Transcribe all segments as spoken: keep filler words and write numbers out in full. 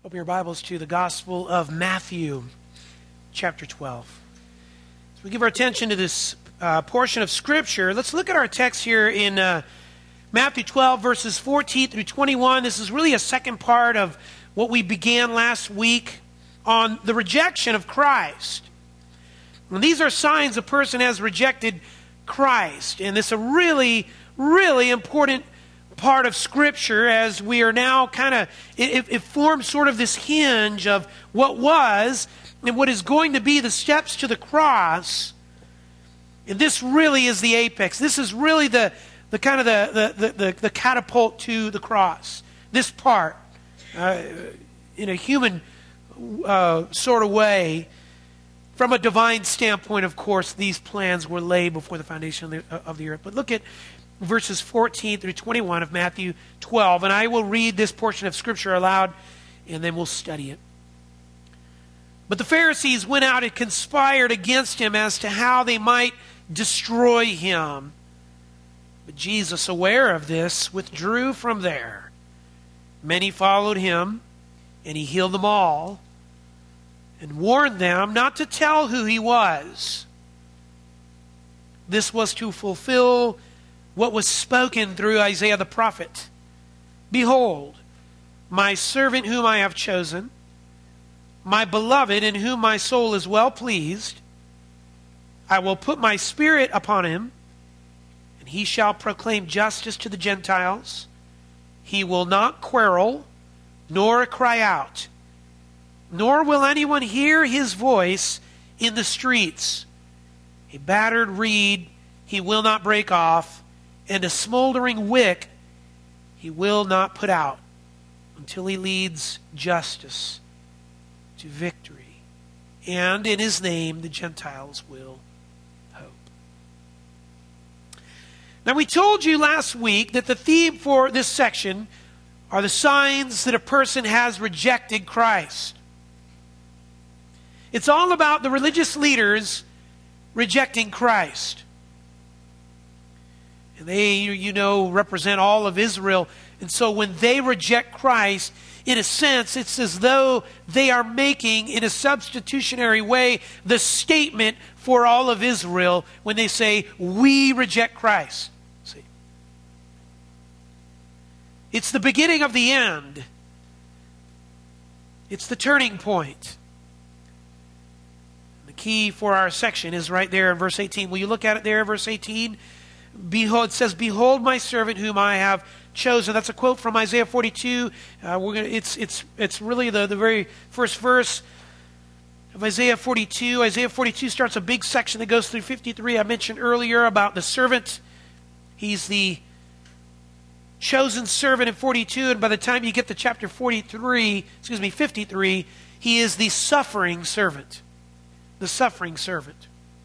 Open your Bibles to the Gospel of Matthew, chapter twelve. As we give our attention to this uh, portion of Scripture, let's look at our text here in uh, Matthew twelve, verses fourteen through twenty-one. This is really a second part of what we began last week on the rejection of Christ. And these are signs a person has rejected Christ. And this is a really, really important part of Scripture, as we are now kind of, it, it forms sort of this hinge of what was and what is going to be the steps to the cross. And this really is the apex. This is really the, the kind of the, the, the, the catapult to the cross. This part, uh, in a human uh, sort of way. From a divine standpoint, of course, these plans were laid before the foundation of the, of the earth. But look at verses fourteen through twenty-one of Matthew twelve. And I will read this portion of Scripture aloud, and then we'll study it. But the Pharisees went out and conspired against him as to how they might destroy him. But Jesus, aware of this, withdrew from there. Many followed him, and he healed them all, and warned them not to tell who he was. This was to fulfill what was spoken through Isaiah the prophet. Behold, my servant whom I have chosen, my beloved in whom my soul is well pleased. I will put my spirit upon him, and he shall proclaim justice to the Gentiles. He will not quarrel, nor cry out, nor will anyone hear his voice in the streets. A battered reed he will not break off, and a smoldering wick he will not put out, until he leads justice to victory. And in his name the Gentiles will hope. Now, we told you last week that the theme for this section are the signs that a person has rejected Christ. It's all about the religious leaders rejecting Christ. And they, you know, represent all of Israel. And so when they reject Christ, in a sense, it's as though they are making, in a substitutionary way, the statement for all of Israel when they say, we reject Christ. See? It's the beginning of the end. It's the turning point. The key for our section is right there in verse eighteen. Will you look at it there, verse eighteen? Behold, it says, "Behold my servant whom I have chosen." That's a quote from Isaiah forty-two. Uh, we're gonna, it's it's it's really the, the very first verse of Isaiah forty-two. Isaiah forty-two starts a big section that goes through fifty-three. I mentioned earlier about the servant. He's the chosen servant in forty-two, and by the time you get to chapter forty-three, excuse me, fifty-three, he is the suffering servant. The suffering servant.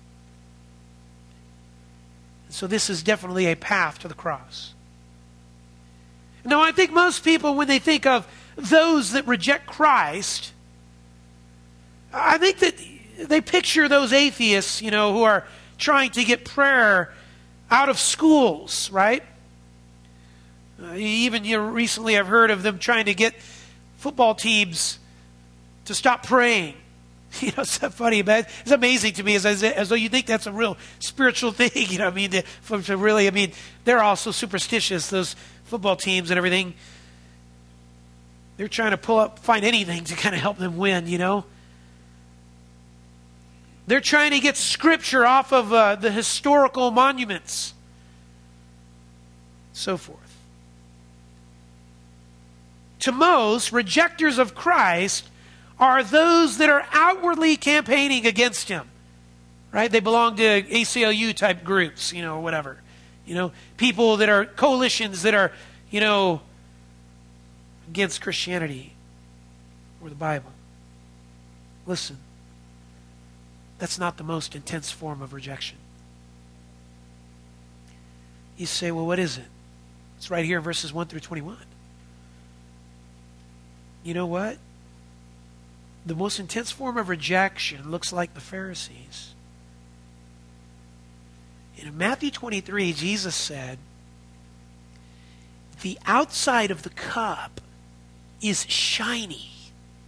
So this is definitely a path to the cross. Now, I think most people, when they think of those that reject Christ, I think that they picture those atheists, you know, who are trying to get prayer out of schools, right? Uh, even you know, recently I've heard of them trying to get football teams to stop praying. You know, it's so funny, but it's amazing to me as, as, as though you think that's a real spiritual thing. You know, I mean, to, to really, I mean, they're all so superstitious, those football teams and everything. They're trying to pull up, find anything to kind of help them win, you know. They're trying to get scripture off of uh, the historical monuments, so forth. To most, rejectors of Christ are those that are outwardly campaigning against him, right? They belong to A C L U type groups, you know, or whatever. You know, people that are coalitions that are, you know, against Christianity or the Bible. Listen, that's not the most intense form of rejection. You say, well, what is it? It's right here in verses one through twenty-one. You know what? The most intense form of rejection looks like the Pharisees. In Matthew twenty-three, Jesus said, the outside of the cup is shiny.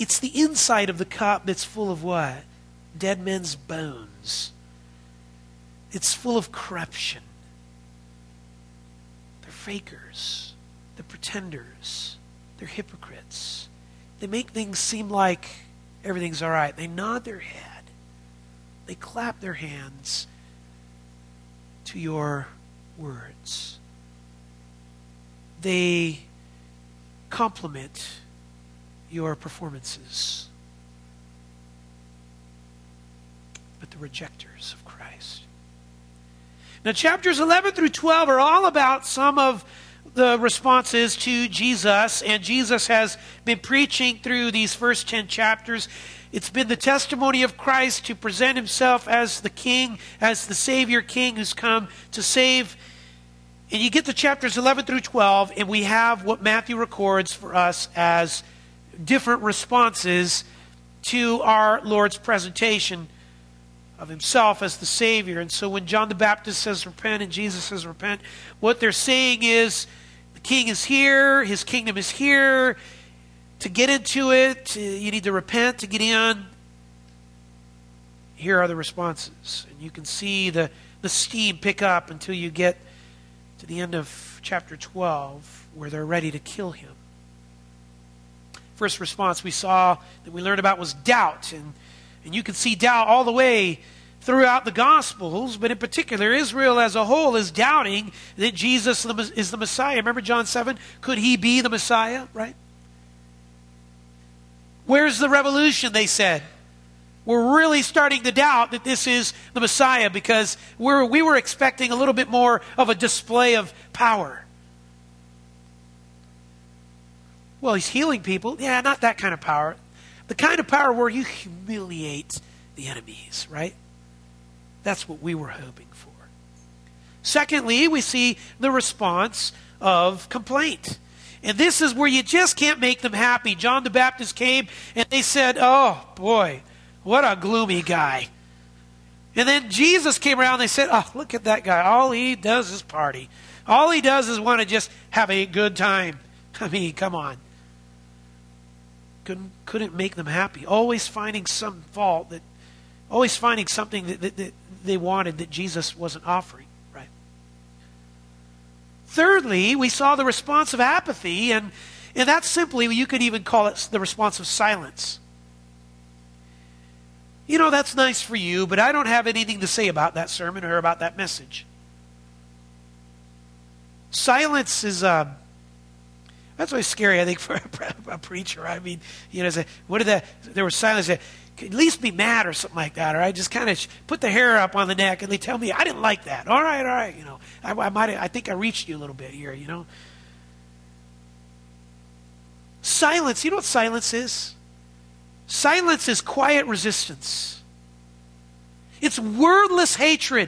it's the inside of the cup that's full of what? Dead men's bones. It's full of corruption. They're fakers. They're pretenders. They're hypocrites. They make things seem like everything's all right. They nod their head. They clap their hands to your words. They compliment your performances. But the rejectors of Christ. Now, chapters eleven through twelve are all about some of the responses to Jesus, and Jesus has been preaching through these first ten chapters. It's been the testimony of Christ to present himself as the King, as the Savior King who's come to save. And you get to chapters eleven through twelve, and we have what Matthew records for us as different responses to our Lord's presentation of himself as the Savior. And so when John the Baptist says repent and Jesus says repent, what they're saying is the King is here, his kingdom is here. To get into it, you need to repent to get in. Here are the responses. And you can see the, the steam pick up until you get to the end of chapter twelve, where they're ready to kill him. First response we saw that we learned about was doubt. And, and you can see doubt all the way throughout the Gospels, but in particular, Israel as a whole is doubting that Jesus is the Messiah. Remember John seven? Could he be the Messiah? Right? Where's the revolution, they said. We're really starting to doubt that this is the Messiah because we're, we were expecting a little bit more of a display of power. Well, he's healing people. Yeah, not that kind of power. The kind of power where you humiliate the enemies, right? That's what we were hoping for. Secondly, we see the response of complaint. And this is where you just can't make them happy. John the Baptist came and they said, oh boy, what a gloomy guy. And then Jesus came around and they said, oh, look at that guy. All he does is party. All he does is want to just have a good time. I mean, come on. Couldn't, couldn't make them happy. Always finding some fault, that, always finding something that, that, that they wanted that Jesus wasn't offering. Right? Thirdly, we saw the response of apathy, and, and that's simply, you could even call it the response of silence. You know, that's nice for you, but I don't have anything to say about that sermon or about that message. Silence is, uh, that's always scary, I think, for a, a preacher. I mean, you know, say, what did that, there was silence, at least be mad or something like that, or I just kind of put the hair up on the neck and they tell me, I didn't like that. All right, all right, you know, I, I might, I think I reached you a little bit here, you know. Silence, you know what silence is? Silence is quiet resistance. It's wordless hatred.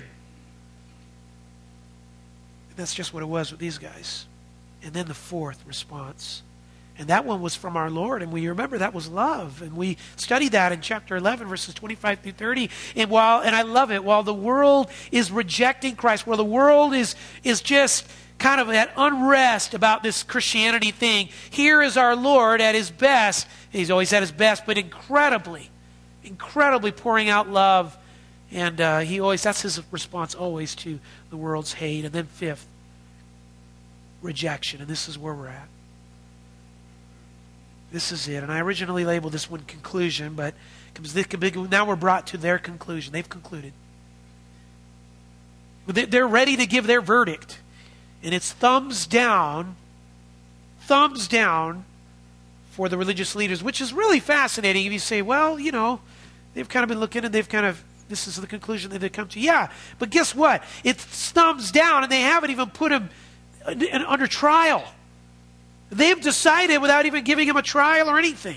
And that's just what it was with these guys. And then the fourth response. And that one was from our Lord. And we remember that was love. And we studied that in chapter eleven, verses twenty-five through thirty. And while, and I love it, while the world is rejecting Christ, while the world is, is just kind of at unrest about this Christianity thing, here is our Lord at his best. He's always at his best, but incredibly, incredibly pouring out love. And uh, he always, that's his response always to the world's hate. And then fifth, rejection. And this is where we're at. This is it. And I originally labeled this one conclusion, but now we're brought to their conclusion. They've concluded. They're ready to give their verdict. And it's thumbs down, thumbs down for the religious leaders, which is really fascinating if you say, well, you know, they've kind of been looking and they've kind of, this is the conclusion that they've come to. Yeah, but guess what? It's thumbs down and they haven't even put him under trial. They've decided without even giving him a trial or anything.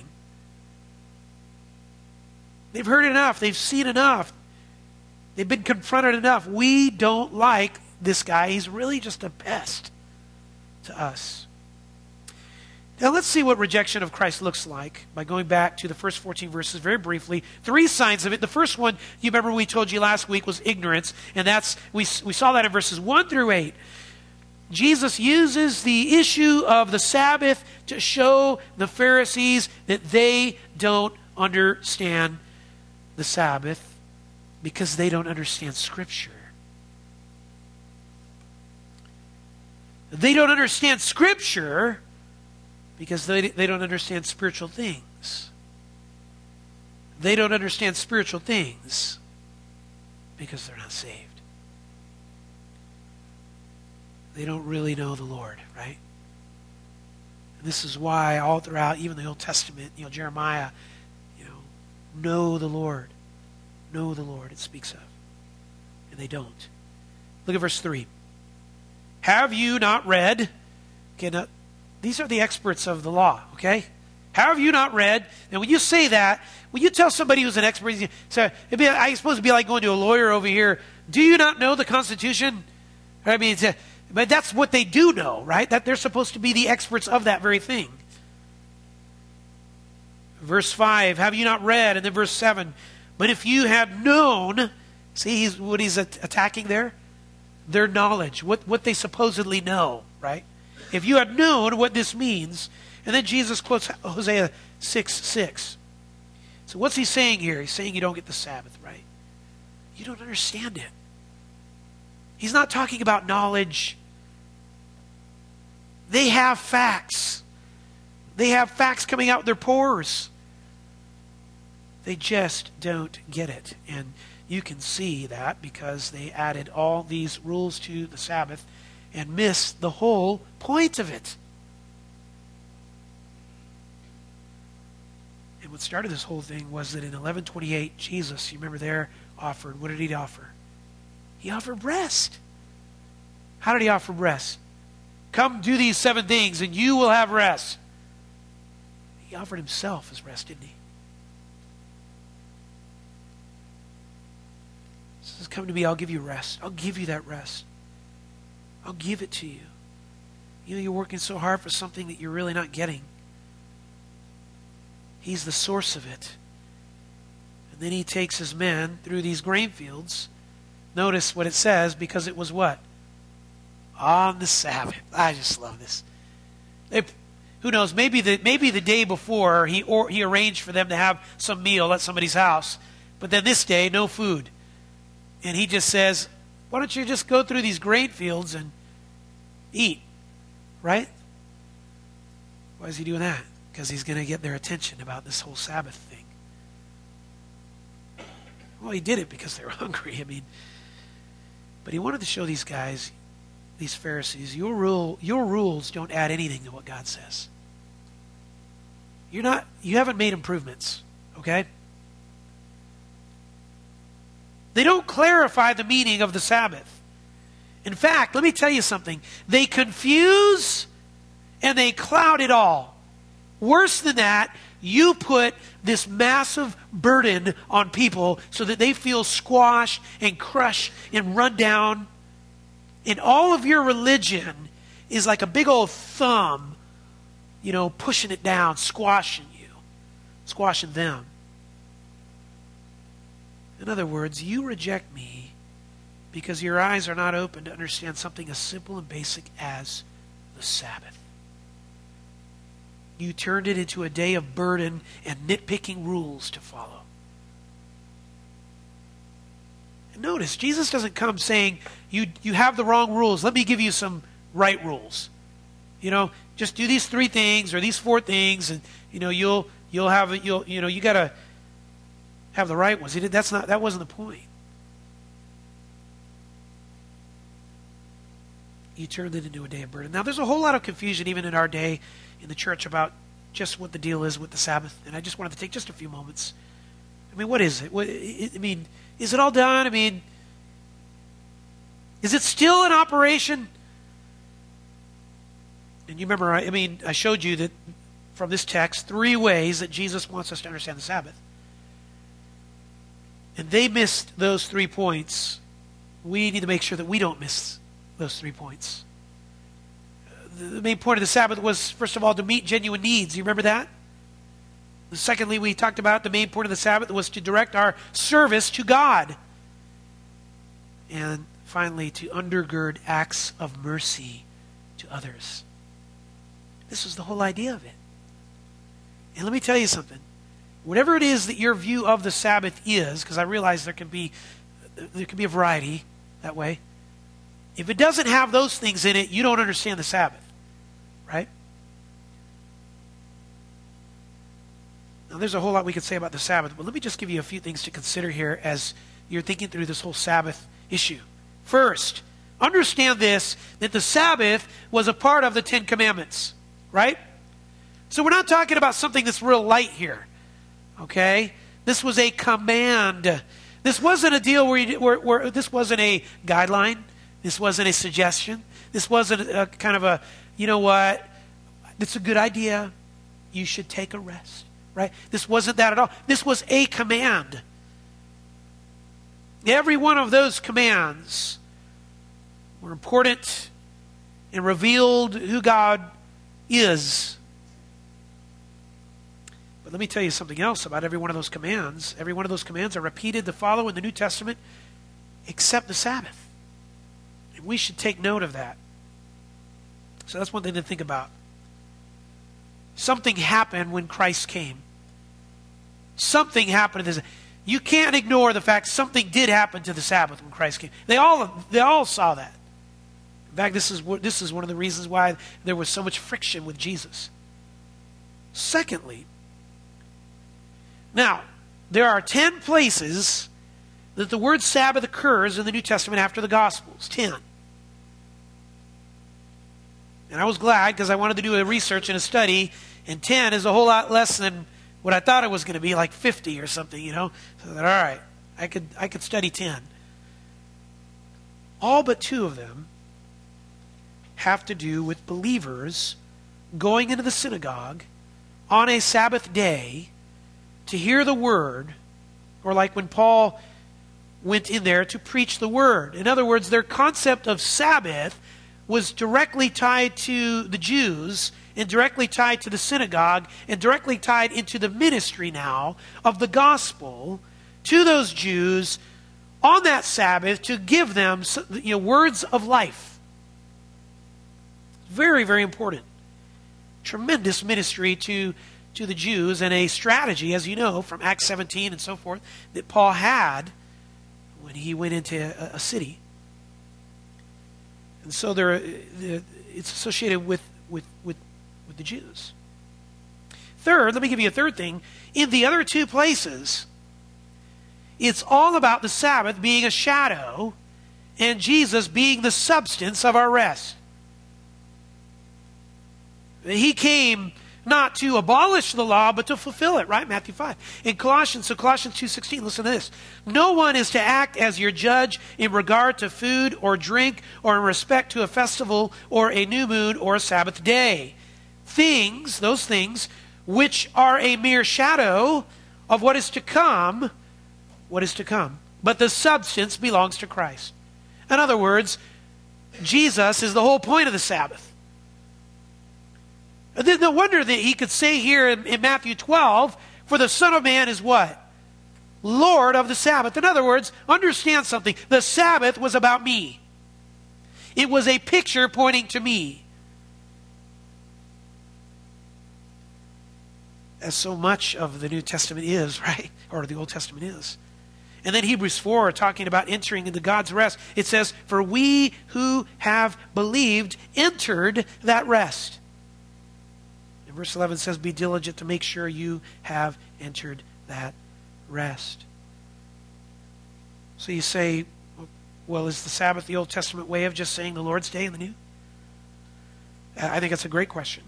They've heard enough. They've seen enough. They've been confronted enough. We don't like this guy. He's really just a pest to us. Now let's see what rejection of Christ looks like by going back to the first fourteen verses very briefly. Three signs of it. The first one, you remember we told you last week, was ignorance. And that's we, we saw that in verses one through eight. Jesus uses the issue of the Sabbath to show the Pharisees that they don't understand the Sabbath because they don't understand Scripture. They don't understand Scripture because they, they don't understand spiritual things. They don't understand spiritual things because they're not saved. They don't really know the Lord, right? And this is why all throughout, even the Old Testament, you know, Jeremiah, you know, know the Lord. Know the Lord, it speaks of. And they don't. Look at verse three. Have you not read? Okay, now, these are the experts of the law, okay? Have you not read? Now, when you say that, when you tell somebody who's an expert, so it'd be, I suppose it'd be like going to a lawyer over here. Do you not know the Constitution? I mean, it's a, but that's what they do know, right? That they're supposed to be the experts of that very thing. Verse five, have you not read? And then verse seven, but if you had known, see he's, what he's attacking there? Their knowledge, what, what they supposedly know, right? If you had known what this means, and then Jesus quotes Hosea six six. So what's he saying here? He's saying you don't get the Sabbath, right? You don't understand it. He's not talking about knowledge. They have facts. They have facts coming out their pores. They just don't get it. And you can see that because they added all these rules to the Sabbath and missed the whole point of it. And what started this whole thing was that in eleven twenty-eight, Jesus, you remember there, offered, what did he offer? He offered rest. How did he offer rest? Come do these seven things and you will have rest. He offered himself as rest, didn't he? He says, come to me, I'll give you rest. I'll give you that rest. I'll give it to you. You know, you're working so hard for something that you're really not getting. He's the source of it. And then he takes his men through these grain fields. Notice what it says, because it was what? On the Sabbath. I just love this. They, who knows, maybe the, maybe the day before he, or, he arranged for them to have some meal at somebody's house. But then this day, no food. And he just says, why don't you just go through these grain fields and eat? Right? Why is he doing that? Because he's going to get their attention about this whole Sabbath thing. Well, he did it because they were hungry. I mean, but he wanted to show these guys, these Pharisees, your rule, your rules don't add anything to what God says. You're not, you haven't made improvements, okay? They don't clarify the meaning of the Sabbath. In fact, let me tell you something. They confuse and they cloud it all. Worse than that, you put this massive burden on people so that they feel squashed and crushed and run down. And all of your religion is like a big old thumb, you know, pushing it down, squashing you, squashing them. In other words, you reject me because your eyes are not open to understand something as simple and basic as the Sabbath. You turned it into a day of burden and nitpicking rules to follow. And notice, Jesus doesn't come saying, you, you have the wrong rules. Let me give you some right rules. You know, just do these three things or these four things, and you know you'll you'll have you'll you know you got to have the right ones. He did. That's not. That wasn't the point. You turned it into a day of burden. Now, there's a whole lot of confusion even in our day in the church about just what the deal is with the Sabbath, and I just wanted to take just a few moments. I mean, what is it? What, I mean, is it all done? I mean, is it still in operation? And you remember, I mean, I showed you that from this text, three ways that Jesus wants us to understand the Sabbath. And they missed those three points. We need to make sure that we don't miss those three points. The main point of the Sabbath was, first of all, to meet genuine needs. You remember that? Secondly, we talked about the main point of the Sabbath was to direct our service to God. And finally, to undergird acts of mercy to others. This was the whole idea of it. And let me tell you something. Whatever it is that your view of the Sabbath is, because I realize there can be there can be a variety that way. If it doesn't have those things in it, you don't understand the Sabbath, right? Now, there's a whole lot we could say about the Sabbath, but let me just give you a few things to consider here as you're thinking through this whole Sabbath issue. First, understand this, that the Sabbath was a part of the Ten Commandments, right? So we're not talking about something that's real light here, okay? This was a command. This wasn't a deal where, you, where, where this wasn't a guideline. This wasn't a suggestion. This wasn't a, a kind of a, you know what, it's a good idea. You should take a rest, right? This wasn't that at all. This was a command. Every one of those commands were important and revealed who God is. But let me tell you something else about every one of those commands. Every one of those commands are repeated to follow in the New Testament, except the Sabbath. And we should take note of that. So that's one thing to think about. Something happened when Christ came. Something happened to this. You can't ignore the fact something did happen to the Sabbath when Christ came. They all, they all saw that. In fact, this is, this is one of the reasons why there was so much friction with Jesus. Secondly, now, there are ten places that the word Sabbath occurs in the New Testament after the Gospels. Ten. And I was glad because I wanted to do a research and a study, and ten is a whole lot less than what I thought it was going to be, like fifty or something, you know. So that, all right, I could, I could study ten. All but two of them have to do with believers going into the synagogue on a Sabbath day to hear the word, or like when Paul went in there to preach the word. In other words, their concept of Sabbath was directly tied to the Jews and directly tied to the synagogue and directly tied into the ministry now of the gospel to those Jews on that Sabbath to give them, you know, words of life. Very, very important. Tremendous ministry to, to the Jews, and a strategy, as you know, from Acts seventeen and so forth, that Paul had when he went into a, a city. And so there, it's associated with, with, with, with the Jews. Third, let me give you a third thing. In the other two places, it's all about the Sabbath being a shadow and Jesus being the substance of our rest. He came not to abolish the law, but to fulfill it, right? Matthew five. In Colossians, so Colossians two sixteen, listen to this. No one is to act as your judge in regard to food or drink or in respect to a festival or a new moon or a Sabbath day. Things, those things, which are a mere shadow of what is to come, what is to come. But the substance belongs to Christ. In other words, Jesus is the whole point of the Sabbath. No wonder that he could say here in, in Matthew twelve, for the Son of Man is what? Lord of the Sabbath. In other words, understand something. The Sabbath was about me. It was a picture pointing to me. As so much of the New Testament is, right? Or the Old Testament is. And then Hebrews four, talking about entering into God's rest, it says, for we who have believed entered that rest. Verse eleven says, be diligent to make sure you have entered that rest. So you say, well, is the Sabbath the Old Testament way of just saying the Lord's Day in the New? I think that's a great question.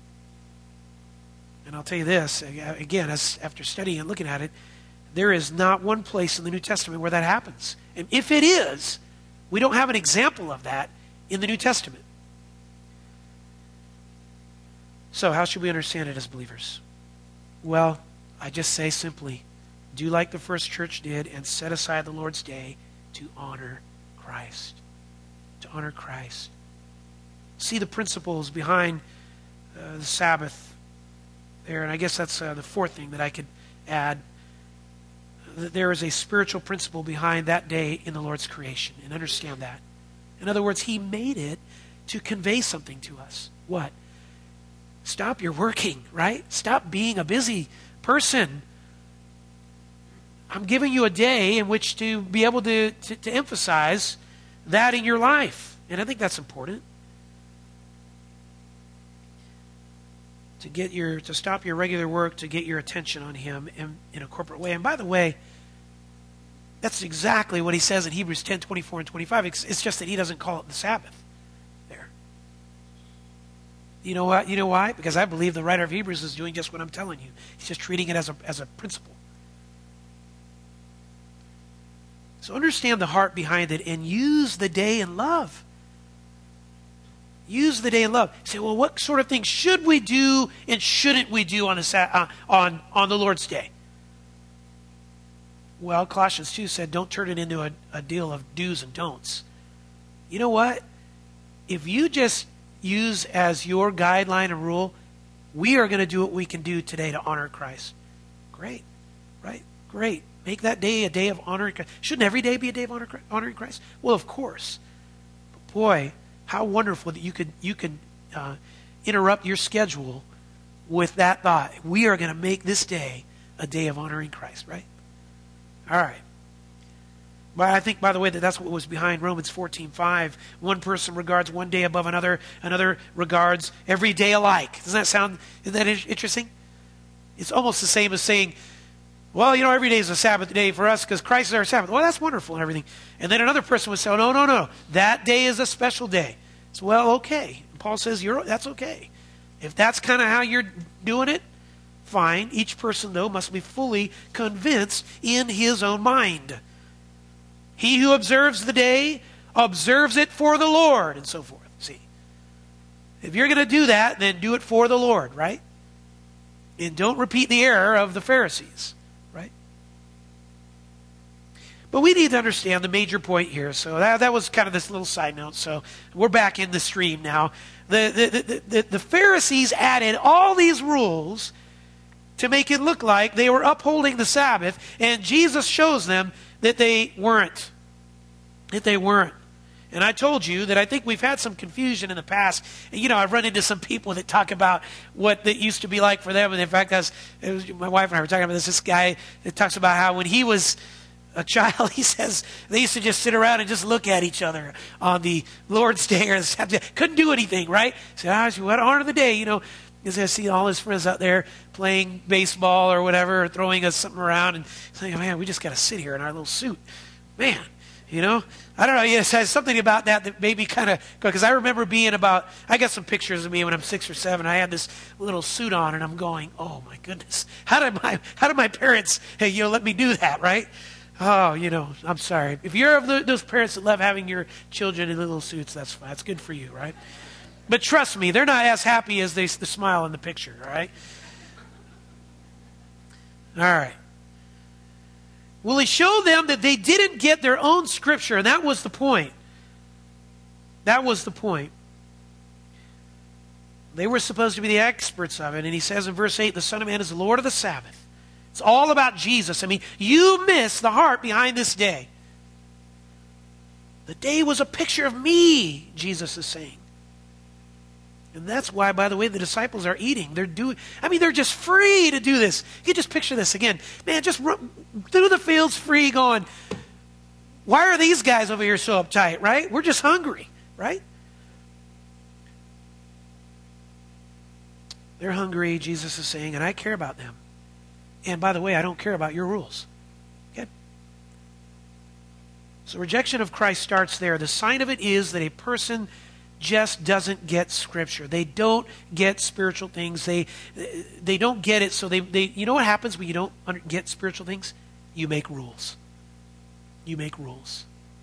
And I'll tell you this, again, as after studying and looking at it, there is not one place in the New Testament where that happens. And if it is, we don't have an example of that in the New Testament. So how should we understand it as believers? Well, I just say simply, do like the first church did and set aside the Lord's Day to honor Christ. To honor Christ. See the principles behind uh, the Sabbath there. And I guess that's uh, the fourth thing that I could add. That there is a spiritual principle behind that day in the Lord's creation. And understand that. In other words, he made it to convey something to us. What? Stop your working, right? Stop being a busy person. I'm giving you a day in which to be able to, to, to emphasize that in your life. And I think that's important. To get your to stop your regular work, to get your attention on him in, in a corporate way. And by the way, that's exactly what he says in Hebrews ten, twenty-four and twenty-five. It's, it's just that he doesn't call it the Sabbath there. You know what? You know why? Because I believe the writer of Hebrews is doing just what I'm telling you. He's just treating it as a as a principle. So understand the heart behind it and use the day in love. Use the day in love. Say, well, what sort of things should we do and shouldn't we do on a uh, on on the Lord's Day? Well, Colossians two said, don't turn it into a, a deal of do's and don'ts. You know what? If you just use as your guideline and rule, we are going to do what we can do today to honor Christ. Great, right? Great. Make that day a day of honoring Christ. Shouldn't every day be a day of honor, honoring Christ? Well, of course. But boy, how wonderful that you could you could uh, interrupt your schedule with that thought. We are going to make this day a day of honoring Christ, right? All right. But I think, by the way, that that's what was behind Romans fourteen five. One person regards one day above another. Another regards every day alike. Doesn't that sound, isn't that interesting? It's almost the same as saying, well, you know, every day is a Sabbath day for us because Christ is our Sabbath. Well, that's wonderful and everything. And then another person would say, oh, no, no, no. That day is a special day. So, well, okay. And Paul says, you're, that's okay. If that's kind of how you're doing it, fine. Each person, though, must be fully convinced in his own mind. He who observes the day observes it for the Lord, and so forth. See, if you're going to do that, then do it for the Lord, right? And don't repeat the error of the Pharisees, right? But we need to understand the major point here. So that, that was kind of this little side note. So we're back in the stream now. The, the, the, the, the Pharisees added all these rules to make it look like they were upholding the Sabbath, and Jesus shows them that they weren't. That they weren't. And I told you that I think we've had some confusion in the past. And, you know, I've run into some people that talk about what it used to be like for them. And in fact, I was, it was, my wife and I were talking about this. This guy that talks about how when he was a child, he says they used to just sit around and just look at each other on the Lord's Day or the Sabbath. Couldn't do anything, right? He said, oh, what honor the day, you know. Because I see all his friends out there playing baseball or whatever, or throwing us something around, and saying, man, we just got to sit here in our little suit. Man, you know, I don't know. Yes, there's something about that that made me kind of, because I remember being about, I got some pictures of me when I'm six or seven. I had this little suit on, and I'm going, oh my goodness, how did my how did my parents, hey, you know, let me do that, right? Oh, you know, I'm sorry. If you're of the, those parents that love having your children in little suits, that's fine. That's good for you, right? But trust me, they're not as happy as they the smile in the picture, all right? All right. Well, he showed them that they didn't get their own scripture, and that was the point. That was the point. They were supposed to be the experts of it, and he says in verse eight, the Son of Man is the Lord of the Sabbath. It's all about Jesus. I mean, you miss the heart behind this day. The day was a picture of me, Jesus is saying. And that's why, by the way, the disciples are eating. They're doing, I mean, they're just free to do this. You can just picture this again. Man, just run through the fields free going, why are these guys over here so uptight, right? We're just hungry, right? They're hungry, Jesus is saying, and I care about them. And by the way, I don't care about your rules. Okay? So rejection of Christ starts there. The sign of it is that a person just doesn't get Scripture. They don't get spiritual things. They they don't get it. So they, they you know what happens when you don't get spiritual things? You make rules. You make rules.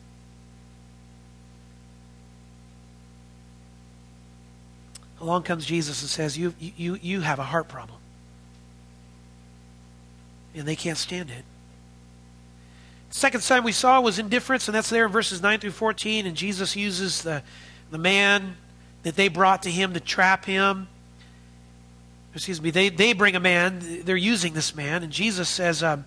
Along comes Jesus and says, you you you have a heart problem. And they can't stand it. Second sign we saw was indifference, and that's there in verses nine through fourteen, and Jesus uses the The man that they brought to him to trap him. Excuse me, they, they bring a man, they're using this man, and Jesus says, um,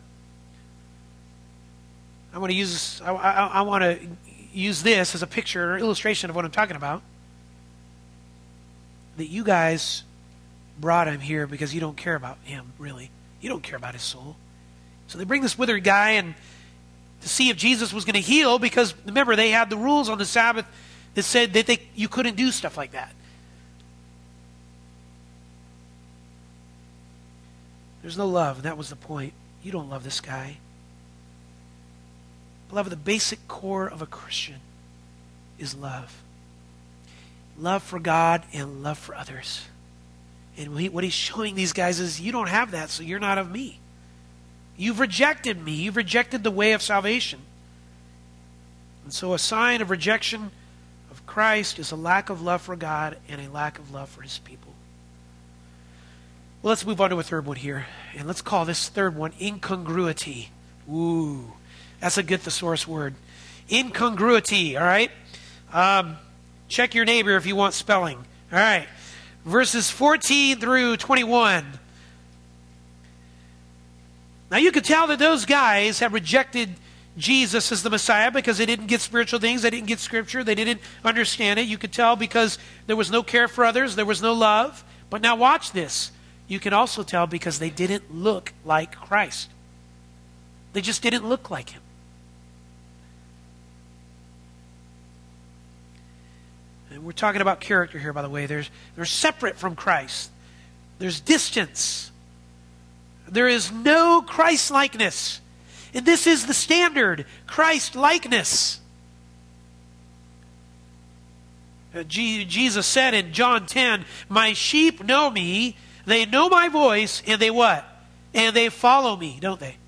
I want to use this, I, I, I want to use this as a picture or illustration of what I'm talking about. that you guys brought him here because you don't care about him, really. You don't care about his soul. So they bring this withered guy and to see if Jesus was going to heal, because remember, they had the rules on the Sabbath that said that they you couldn't do stuff like that. There's no love, and that was the point. You don't love this guy. Beloved, the basic core of a Christian is love. Love for God and love for others. And what he's showing these guys is, you don't have that, so you're not of me. You've rejected me. You've rejected the way of salvation. And so a sign of rejection of Christ is a lack of love for God and a lack of love for his people. Well, let's move on to a third one here. And let's call this third one incongruity. Ooh, that's a good thesaurus word. Incongruity, all right? Um, check your neighbor if you want spelling. All right. Verses fourteen through twenty-one. Now you could tell that those guys have rejected Jesus as the Messiah because they didn't get spiritual things, they didn't get Scripture, they didn't understand it. You could tell because there was no care for others, there was no love. But now watch this. You can also tell because they didn't look like Christ. They just didn't look like him. And we're talking about character here, by the way. There's, they're separate from Christ. There's distance. There is no Christ-likeness. And this is the standard, Christ-likeness. Uh, G- Jesus said in John ten, "My sheep know me, they know my voice, and they what? And they follow me," don't they?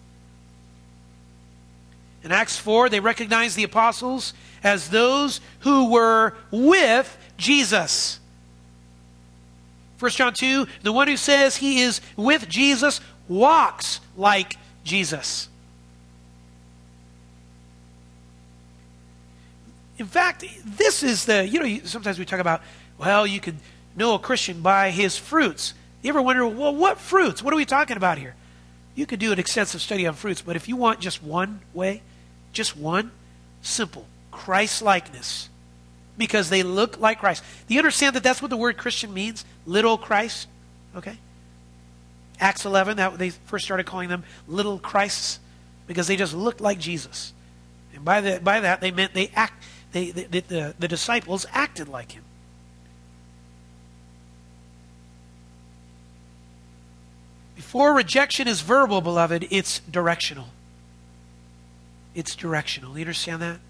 In Acts four, they recognize the apostles as those who were with Jesus. First John two, the one who says he is with Jesus walks like Jesus. In fact, this is the, you know, sometimes we talk about, well, you can know a Christian by his fruits. You ever wonder, well, what fruits? What are we talking about here? You could do an extensive study on fruits, but if you want just one way, just one, simple, Christ-likeness. Because they look like Christ. Do you understand that that's what the word Christian means? Little Christ, okay? Acts eleven, that they first started calling them little Christs because they just looked like Jesus. And by that, by that they meant they act, they, they, the, the, the disciples acted like him. Before rejection is verbal, beloved, it's directional. It's directional. You understand that?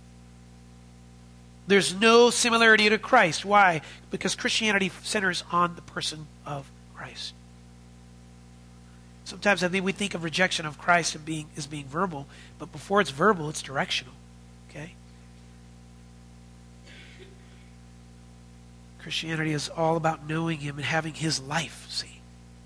There's no similarity to Christ. Why? Because Christianity centers on the person of Christ. Sometimes I think we think of rejection of Christ as being, as being verbal, but before it's verbal, it's directional. Okay? Christianity is all about knowing him and having his life, see?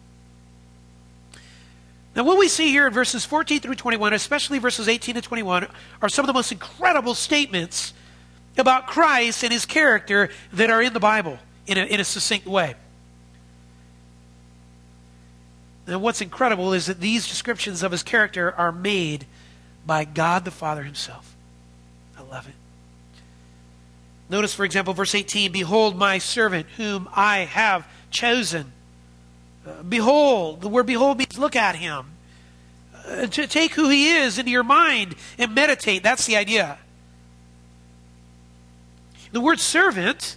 Now what we see here in verses fourteen through twenty-one, especially verses eighteen to twenty-one, are some of the most incredible statements about Christ and his character that are in the Bible in a, in a succinct way. And what's incredible is that these descriptions of his character are made by God the Father himself. I love it. Notice, for example, verse eighteen, "Behold my servant whom I have chosen." Uh, behold, the word behold means look at him. Uh, to take who he is into your mind and meditate. That's the idea. The word servant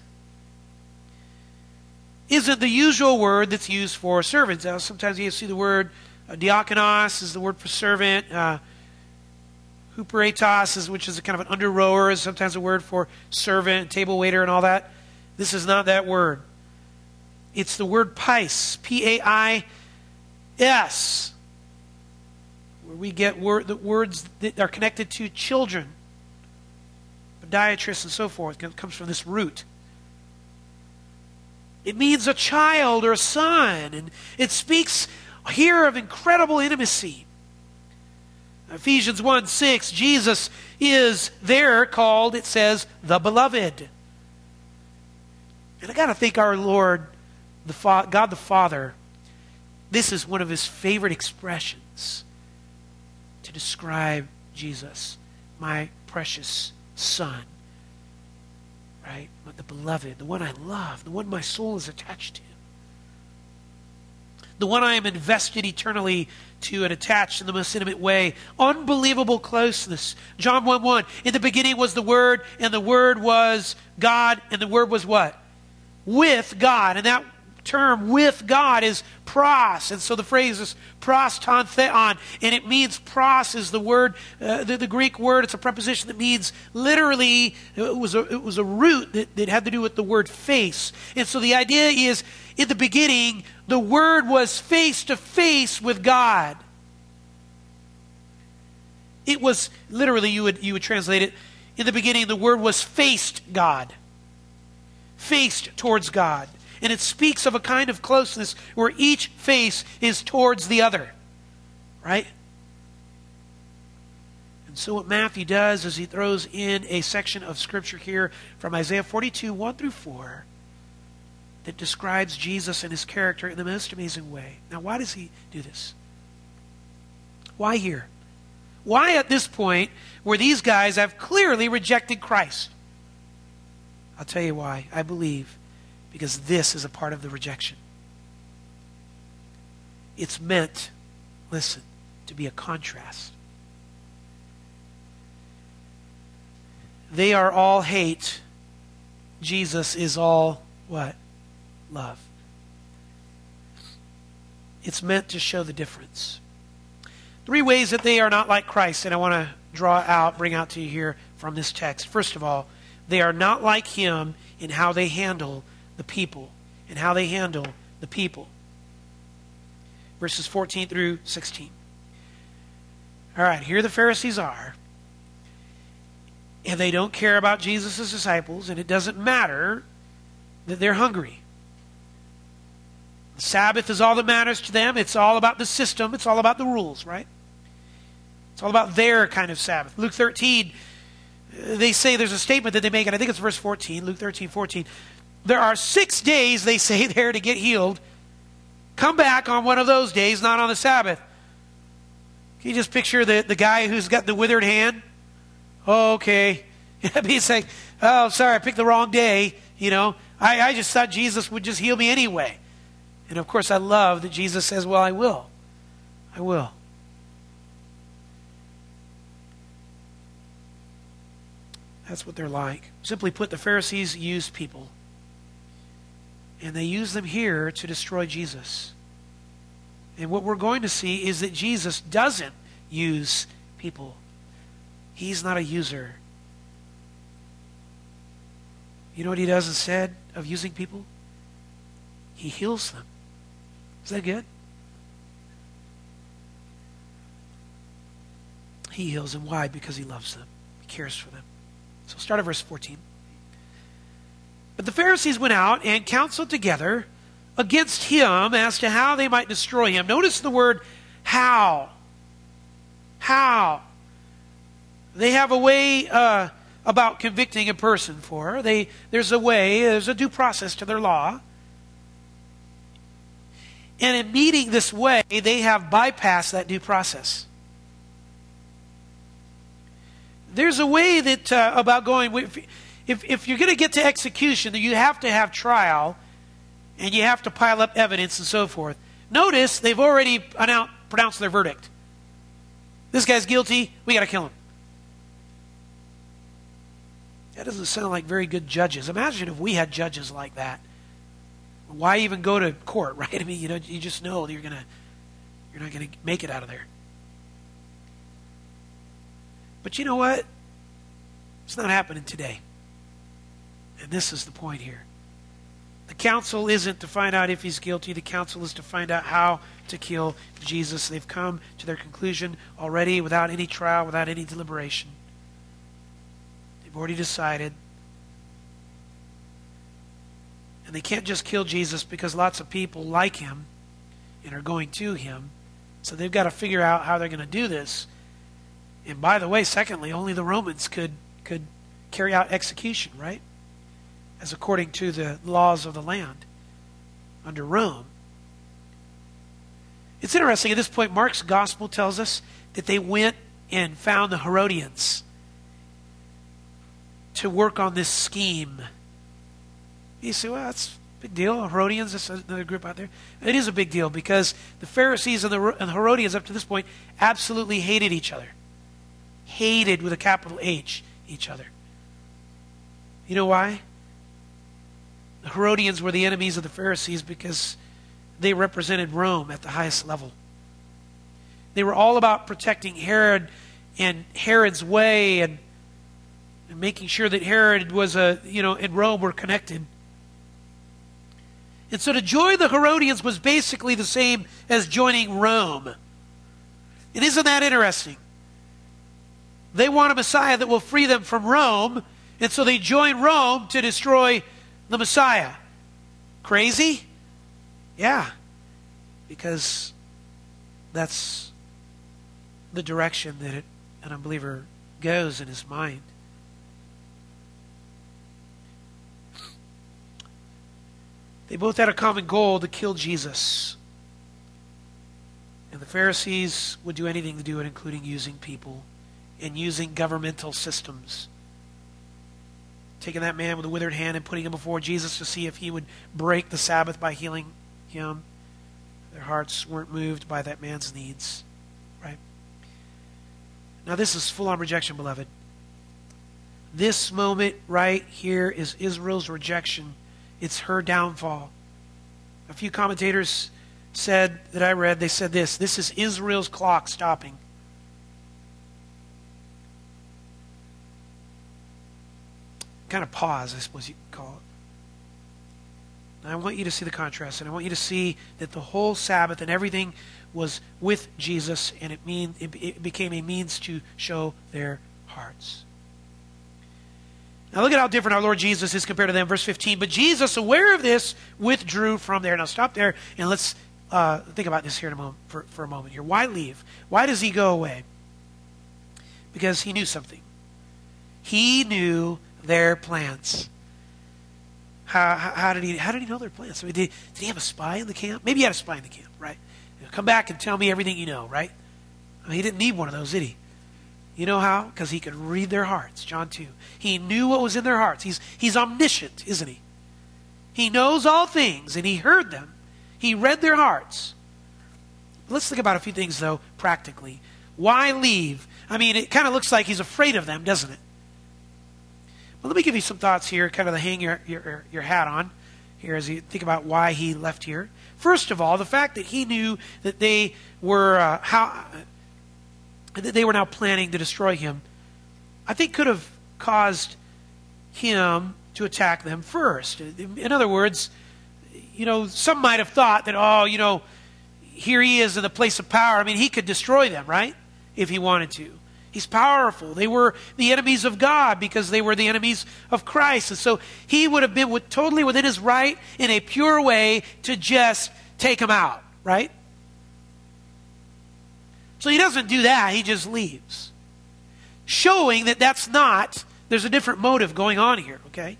isn't the usual word that's used for servants. Now, sometimes you see the word uh, diakonos is the word for servant. Uh, huperetos, is, which is a kind of an under rower, is sometimes a word for servant, table waiter, and all that. This is not that word. It's the word pais, P A I S, where we get word, the words that are connected to children, podiatrists, and so forth. It comes from this root. It means a child or a son, and it speaks here of incredible intimacy. Ephesians one six, Jesus is there called, it says, the beloved. And I got to think our Lord, the Fa- God the Father, this is one of his favorite expressions to describe Jesus, my precious son. right? But the beloved, the one I love, the one my soul is attached to, the one I am invested eternally to and attached in the most intimate way. Unbelievable closeness. John one one, in the beginning was the Word, and the Word was God, and the Word was what? With God. And that term with God is pros. And so the phrase is pros ton theon, and it means pros is the word, uh, the, the Greek word. It's a preposition that means literally, it was a, it was a root that, that had to do with the word face. And so the idea is, in the beginning, the Word was face to face with God. It was, literally, you would, you would translate it, in the beginning, the Word was faced God. Faced towards God. And it speaks of a kind of closeness where each face is towards the other. Right? And so what Matthew does is he throws in a section of Scripture here from Isaiah forty-two, one through four, that describes Jesus and his character in the most amazing way. Now, why does he do this? Why here? Why at this point where these guys have clearly rejected Christ? I'll tell you why. I believe because this is a part of the rejection. It's meant, listen, to be a contrast. They are all hate. Jesus is all what? Love. It's meant to show the difference. Three ways that they are not like Christ, and I want to draw out, bring out to you here from this text. First of all, they are not like him in how they handle the people, in how they handle the people. Verses fourteen through sixteen. All right, here the Pharisees are, and they don't care about Jesus' disciples, and it doesn't matter that they're hungry. The Sabbath is all that matters to them. It's all about the system. It's all about the rules, right? It's all about their kind of Sabbath. Luke thirteen, they say there's a statement that they make, and I think it's verse fourteen, Luke thirteen, fourteen. There are six days, they say, there to get healed. Come back on one of those days, not on the Sabbath. Can you just picture the, the guy who's got the withered hand? Oh, okay. It's like, oh, sorry, I picked the wrong day. You know, I, I just thought Jesus would just heal me anyway. And of course, I love that Jesus says, well, I will. I will. That's what they're like. Simply put, the Pharisees used people. And they use them here to destroy Jesus. And what we're going to see is that Jesus doesn't use people. He's not a user. You know what he does instead of using people? He heals them. Is that good? He heals them. Why? Because he loves them. He cares for them. So start at verse fourteen. But the Pharisees went out and counseled together against him as to how they might destroy him. Notice the word how. How. They have a way uh, about convicting a person for. They, there's a way, there's a due process to their law. And in meeting this way, they have bypassed that due process. There's a way that uh, about going, if, if, if you're going to get to execution, you have to have trial, and you have to pile up evidence and so forth. Notice they've already announced, pronounced their verdict. This guy's guilty, we got to kill him. That doesn't sound like very good judges. Imagine if we had judges like that. Why even go to court, right? I mean, you know, you just know you're gonna, you're not gonna make it out of there. But you know what? It's not happening today. And this is the point here. The counsel isn't to find out if he's guilty. The counsel is to find out how to kill Jesus. They've come to their conclusion already without any trial, without any deliberation. They've already decided. And they can't just kill Jesus because lots of people like him and are going to him. So they've got to figure out how they're going to do this. And by the way, secondly, only the Romans could, could carry out execution, right? As according to the laws of the land under Rome. It's interesting, at this point, Mark's gospel tells us that they went and found the Herodians to work on this scheme You say, well, that's a big deal. Herodians, that's another group out there. It is a big deal because the Pharisees and the, and the Herodians up to this point absolutely hated each other. Hated with a capital H each other. You know why? The Herodians were the enemies of the Pharisees because they represented Rome at the highest level. They were all about protecting Herod and Herod's way and, and making sure that Herod was a, you know, and Rome were connected. And so to join the Herodians was basically the same as joining Rome. And isn't that interesting? They want a Messiah that will free them from Rome, and so they join Rome to destroy the Messiah. Crazy? Yeah. Because that's the direction that it, an unbeliever goes in his mind. They both had a common goal to kill Jesus. And the Pharisees would do anything to do it, including using people and using governmental systems. Taking that man with a withered hand and putting him before Jesus to see if he would break the Sabbath by healing him. Their hearts weren't moved by that man's needs. Right? Now this is full-on rejection, beloved. This moment right here is Israel's rejection. It's her downfall. A few commentators said, that I read, they said this, this is Israel's clock stopping. Kind of pause, I suppose you could call it. And I want you to see the contrast, and I want you to see that the whole Sabbath and everything was with Jesus, and it mean it, it became a means to show their hearts. Now look at how different our Lord Jesus is compared to them. Verse fifteen, but Jesus, aware of this, withdrew from there. Now stop there, and let's uh, think about this here in a moment, for, for a moment here. Why leave? Why does he go away? Because he knew something. He knew their plans. How, how, how did he how did he know their plans? I mean, did, did he have a spy in the camp? Maybe he had a spy in the camp, right? Come back and tell me everything you know, right? I mean, he didn't need one of those, did he? You know how? Because he could read their hearts. John two. He knew what was in their hearts. He's, he's omniscient, isn't he? He knows all things, and he heard them. He read their hearts. Let's think about a few things, though, practically. Why leave? I mean, it kind of looks like he's afraid of them, doesn't it? Well, let me give you some thoughts here, kind of to hang your, your, your hat on here as you think about why he left here. First of all, the fact that he knew that they were uh, how that they were now planning to destroy him, I think could have caused him to attack them first. In other words, you know, some might have thought that, oh, you know, here he is in the place of power. I mean, he could destroy them, right? If he wanted to. He's powerful. They were the enemies of God because they were the enemies of Christ. And so he would have been with, totally within his right in a pure way to just take them out, right? So he doesn't do that. He just leaves. Showing that that's not, there's a different motive going on here, okay?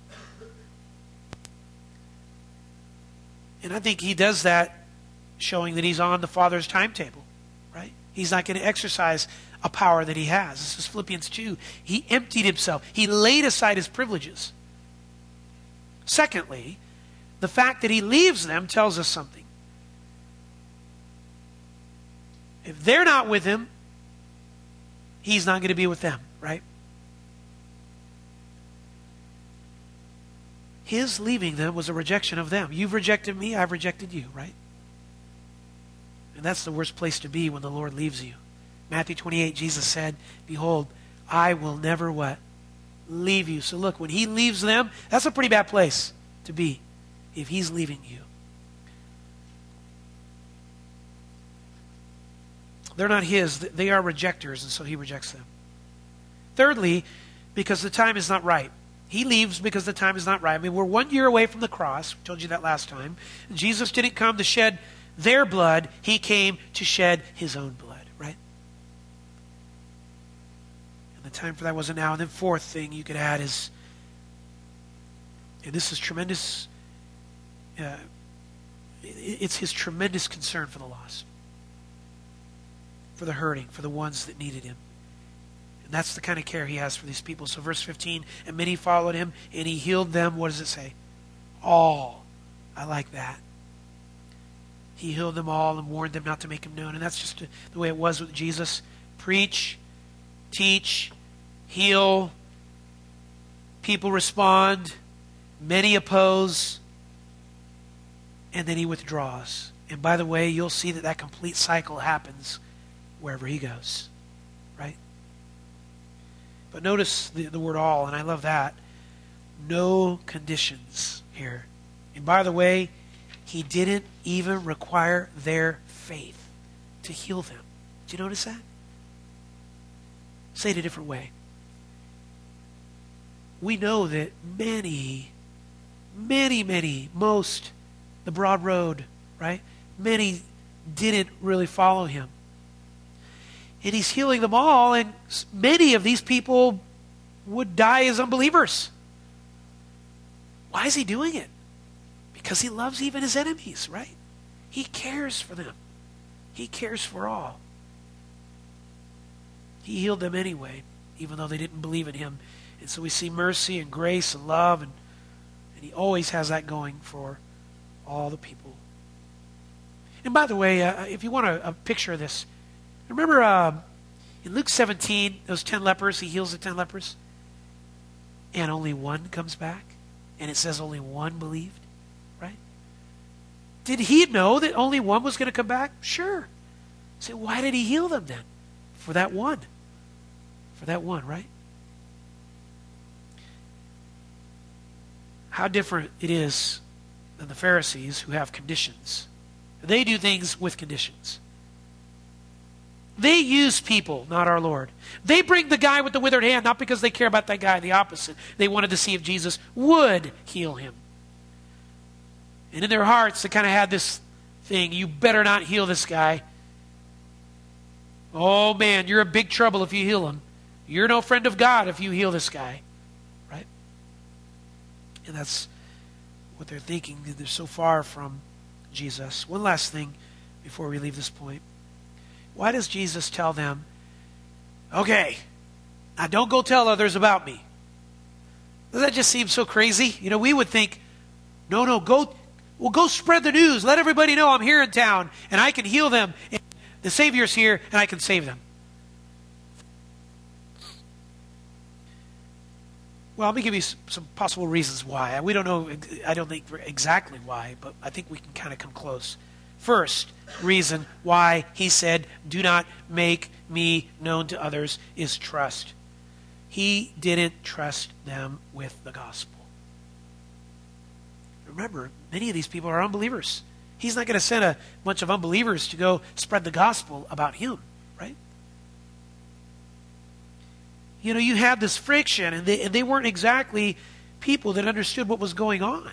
And I think he does that showing that he's on the Father's timetable, right? He's not going to exercise a power that he has. This is Philippians two. He emptied himself. He laid aside his privileges. Secondly, the fact that he leaves them tells us something. If they're not with him, he's not going to be with them, right? His leaving them was a rejection of them. You've rejected me, I've rejected you, right? And that's the worst place to be when the Lord leaves you. Matthew twenty-eight, Jesus said, behold, I will never what? Leave you. So look, when he leaves them, that's a pretty bad place to be if he's leaving you. They're not his. They are rejectors, and so he rejects them. Thirdly, because the time is not right. He leaves because the time is not right. I mean, we're one year away from the cross. We told you that last time. Jesus didn't come to shed their blood. He came to shed his own blood, right? And the time for that wasn't now. And then fourth thing you could add is, and this is tremendous, uh, it's his tremendous concern for the lost, for the hurting, for the ones that needed him. And that's the kind of care he has for these people. So verse fifteen, and many followed him, and he healed them, what does it say? all. I like that. He healed them all and warned them not to make him known. And that's just the way it was with Jesus. Preach, teach, heal. People respond. Many oppose. And then he withdraws. And by the way, you'll see that that complete cycle happens wherever he goes. Right? But notice the, the word all, and I love that. No conditions here. And by the way, he didn't even require their faith to heal them. Did you notice that? Say it a different way. We know that many, many, many, most, the broad road, right? Many didn't really follow him. And he's healing them all, and many of these people would die as unbelievers. Why is he doing it? Because he loves even his enemies, right? He cares for them. He cares for all. He healed them anyway, even though they didn't believe in him. And so we see mercy and grace and love, and, and he always has that going for all the people. And by the way, uh, if you want a, a picture of this, remember uh, in Luke seventeen, those ten lepers, he heals the ten lepers, and only one comes back, and it says only one believed. Did he know that only one was going to come back? Sure. So why did he heal them then? For that one. For that one, right? How different it is than the Pharisees who have conditions. They do things with conditions. They use people, not our Lord. They bring the guy with the withered hand, not because they care about that guy, the opposite. They wanted to see if Jesus would heal him. And in their hearts, they kind of had this thing, you better not heal this guy. Oh man, you're in big trouble if you heal him. You're no friend of God if you heal this guy. Right? And that's what they're thinking. They're so far from Jesus. One last thing before we leave this point. Why does Jesus tell them, okay, now don't go tell others about me? Does that just seem so crazy? You know, we would think, no, no, go... Well, go spread the news. Let everybody know I'm here in town and I can heal them. And the Savior's here and I can save them. Well, let me give you some possible reasons why. We don't know, I don't think exactly why, but I think we can kind of come close. First reason why he said, do not make me known to others, is trust. He didn't trust them with the gospel. Remember, many of these people are unbelievers. He's not going to send a bunch of unbelievers to go spread the gospel about him, right? You know, you had this friction, and they, and they weren't exactly people that understood what was going on.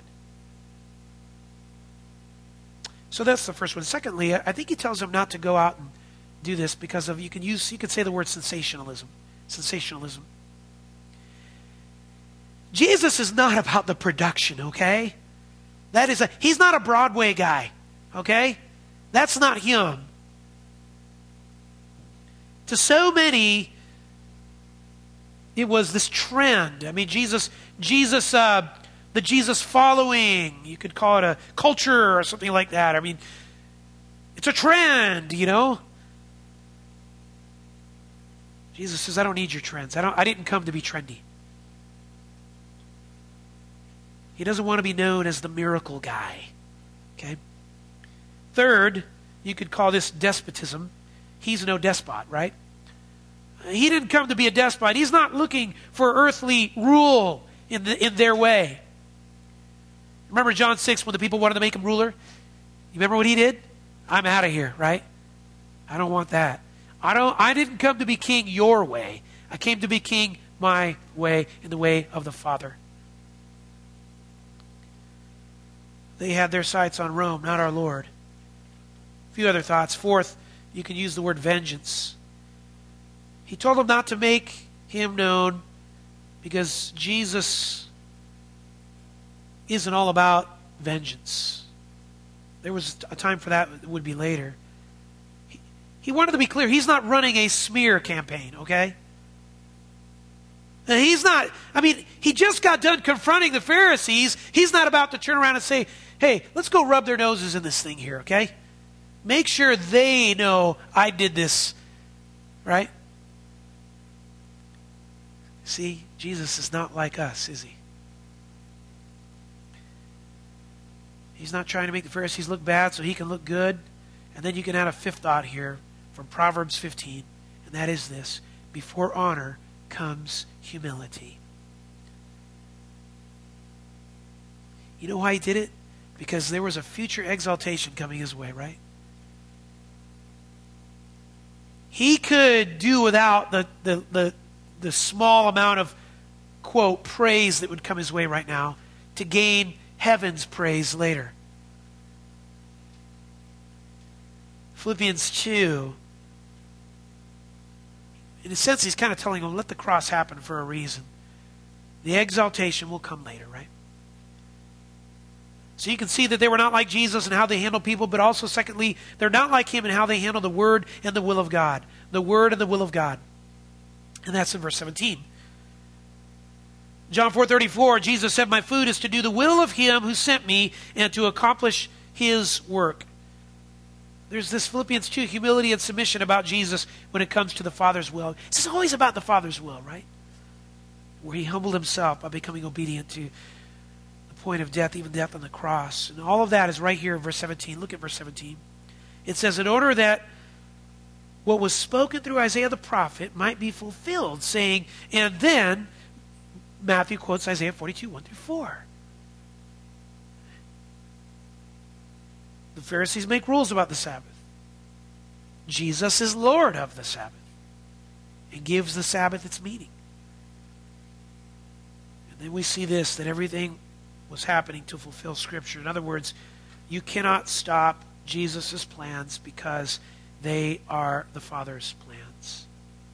So that's the first one. Secondly, I think he tells them not to go out and do this because of, you can use, you could say the word sensationalism. Sensationalism. Jesus is not about the production, okay? That is a, he's not a Broadway guy, okay? That's not him. To so many, it was this trend. I mean, Jesus, Jesus, uh, the Jesus following, you could call it a culture or something like that. I mean, it's a trend, you know? Jesus says, I don't need your trends. I don't, I didn't come to be trendy. He doesn't want to be known as the miracle guy. Okay? Third, you could call this despotism. He's no despot, right? He didn't come to be a despot. He's not looking for earthly rule in, the, in their way. Remember John six when the people wanted to make him ruler? You remember what he did? I'm out of here, right? I don't want that. I don't. I didn't come to be king your way. I came to be king my way, in the way of the Father. They had their sights on Rome, not our Lord. A few other thoughts. Fourth, you can use the word vengeance. He told them not to make him known because Jesus isn't all about vengeance. There was a time for that, it would be later. He, he wanted to be clear. He's not running a smear campaign, okay? And he's not, I mean, he just got done confronting the Pharisees. He's not about to turn around and say, hey, let's go rub their noses in this thing here, okay? Make sure they know I did this, right? See, Jesus is not like us, is he? He's not trying to make the Pharisees look bad so he can look good. And then you can add a fifth thought here from Proverbs fifteen, and that is this: before honor comes humility. You know why he did it? Because there was a future exaltation coming his way, right? He could do without the, the, the, the small amount of, quote, praise that would come his way right now to gain heaven's praise later. Philippians two, in a sense, he's kind of telling them, let the cross happen for a reason. The exaltation will come later, right? So you can see that they were not like Jesus in how they handle people, but also, secondly, they're not like him in how they handle the Word and the will of God. The Word and the will of God. And that's in verse seventeen. John four thirty-four, Jesus said, my food is to do the will of him who sent me and to accomplish his work. There's this Philippians two humility and submission about Jesus when it comes to the Father's will. It's always about the Father's will, right? Where he humbled himself by becoming obedient to the point of death, even death on the cross. And all of that is right here in verse seventeen. Look at verse seventeen. It says, in order that what was spoken through Isaiah the prophet might be fulfilled, saying, and then Matthew quotes Isaiah forty-two, one through four. The Pharisees make rules about the Sabbath. Jesus is Lord of the Sabbath and gives the Sabbath its meaning. And then we see this, that everything was happening to fulfill Scripture. In other words, you cannot stop Jesus' plans because they are the Father's plans.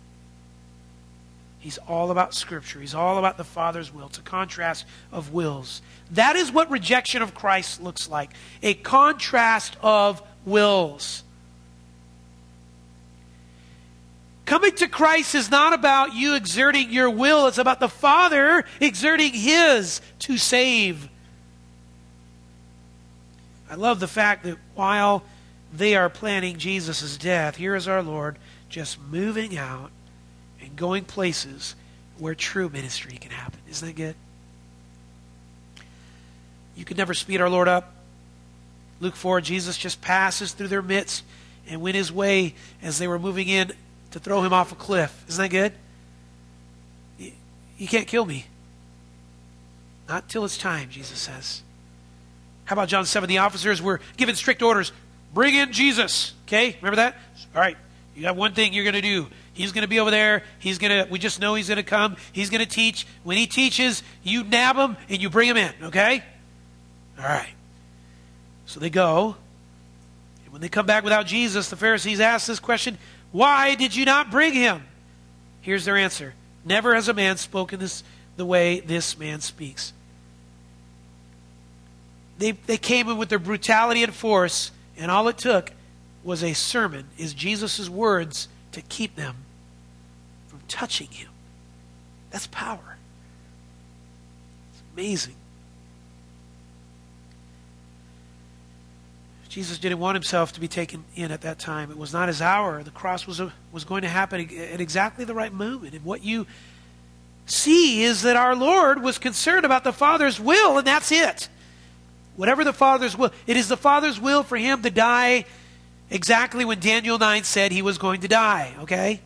He's all about Scripture. He's all about the Father's will. It's a contrast of wills. That is what rejection of Christ looks like. A contrast of wills. Coming to Christ is not about you exerting your will. It's about the Father exerting His to save. I love the fact that while they are planning Jesus' death, here is our Lord just moving out and going places where true ministry can happen. Isn't that good? You could never speed our Lord up. Luke four, Jesus just passes through their midst and went his way as they were moving in to throw him off a cliff. Isn't that good? You, you can't kill me. Not till it's time, Jesus says. How about John seven? The officers were given strict orders. Bring in Jesus. Okay? Remember that? All right. You got one thing you're going to do. He's going to be over there. He's going to, we just know he's going to come. He's going to teach. When he teaches, you nab him and you bring him in. Okay? All right. So they go. And when they come back without Jesus, the Pharisees ask this question, why did you not bring him? Here's their answer. Never has a man spoken this the way this man speaks. They, they came in with their brutality and force, and all it took was a sermon, is Jesus' words, to keep them from touching him. That's power. It's amazing. Jesus didn't want himself to be taken in at that time. It was not his hour. The cross was, a, was going to happen at exactly the right moment. And what you see is that our Lord was concerned about the Father's will, and that's it. Whatever the Father's will. It is the Father's will for him to die exactly when Daniel nine said he was going to die. Okay?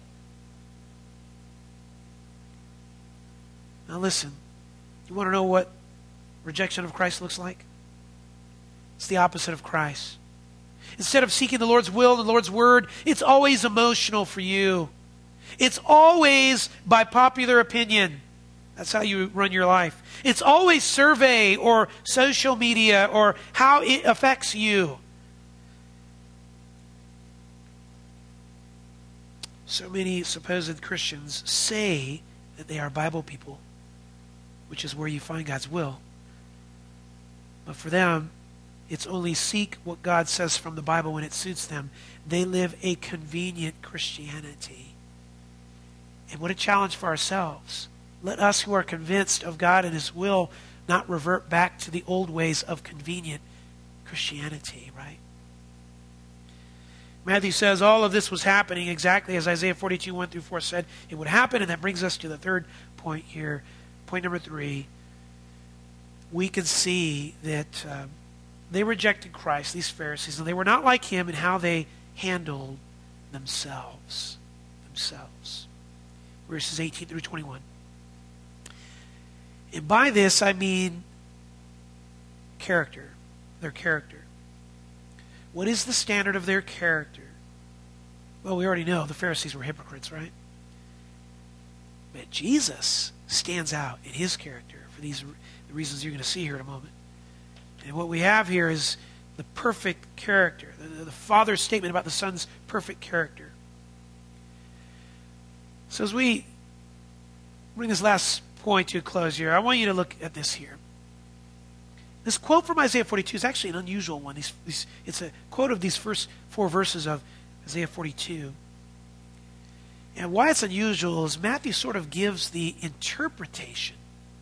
Now listen. You want to know what rejection of Christ looks like? It's the opposite of Christ. Instead of seeking the Lord's will and the Lord's word, it's always emotional for you. It's always by popular opinion. That's how you run your life. It's always survey or social media or how it affects you. So many supposed Christians say that they are Bible people, which is where you find God's will. But for them, it's only seek what God says from the Bible when it suits them. They live a convenient Christianity. And what a challenge for ourselves Let us who are convinced of God and his will not revert back to the old ways of convenient Christianity, right? Matthew says all of this was happening exactly as Isaiah forty-two, one through four said it would happen, and that brings us to the third point here. Point number three. We can see that uh, they rejected Christ, these Pharisees, and they were not like him in how they handled themselves. Themselves. Verses eighteen through twenty-one. And by this I mean character, their character. What is the standard of their character? Well, we already know the Pharisees were hypocrites, right? But Jesus stands out in his character for these the reasons you're going to see here in a moment. And what we have here is the perfect character, the, the Father's statement about the Son's perfect character. So as we bring this last point to a close here, I want you to look at this here. This quote from Isaiah forty-two is actually an unusual one. These, these, it's a quote of these first four verses of Isaiah forty-two. And why it's unusual is Matthew sort of gives the interpretation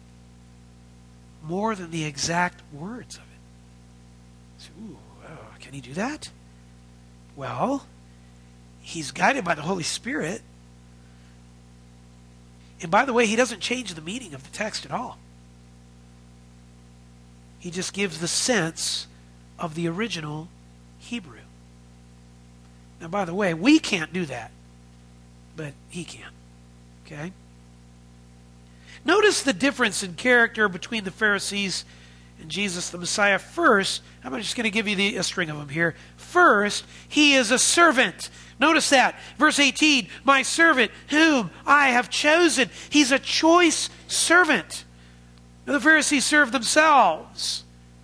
more than the exact words of it. So, ooh, oh, can he do that? Well, he's guided by the Holy Spirit. And by the way, he doesn't change the meaning of the text at all. He just gives the sense of the original Hebrew. Now, by the way, we can't do that, but he can. Okay? Notice the difference in character between the Pharisees and Jesus the Messiah. First, I'm just going to give you the, a string of them here. First, he is a servant. Notice that. Verse eighteen, my servant whom I have chosen. He's a choice servant. Now, the Pharisees served themselves.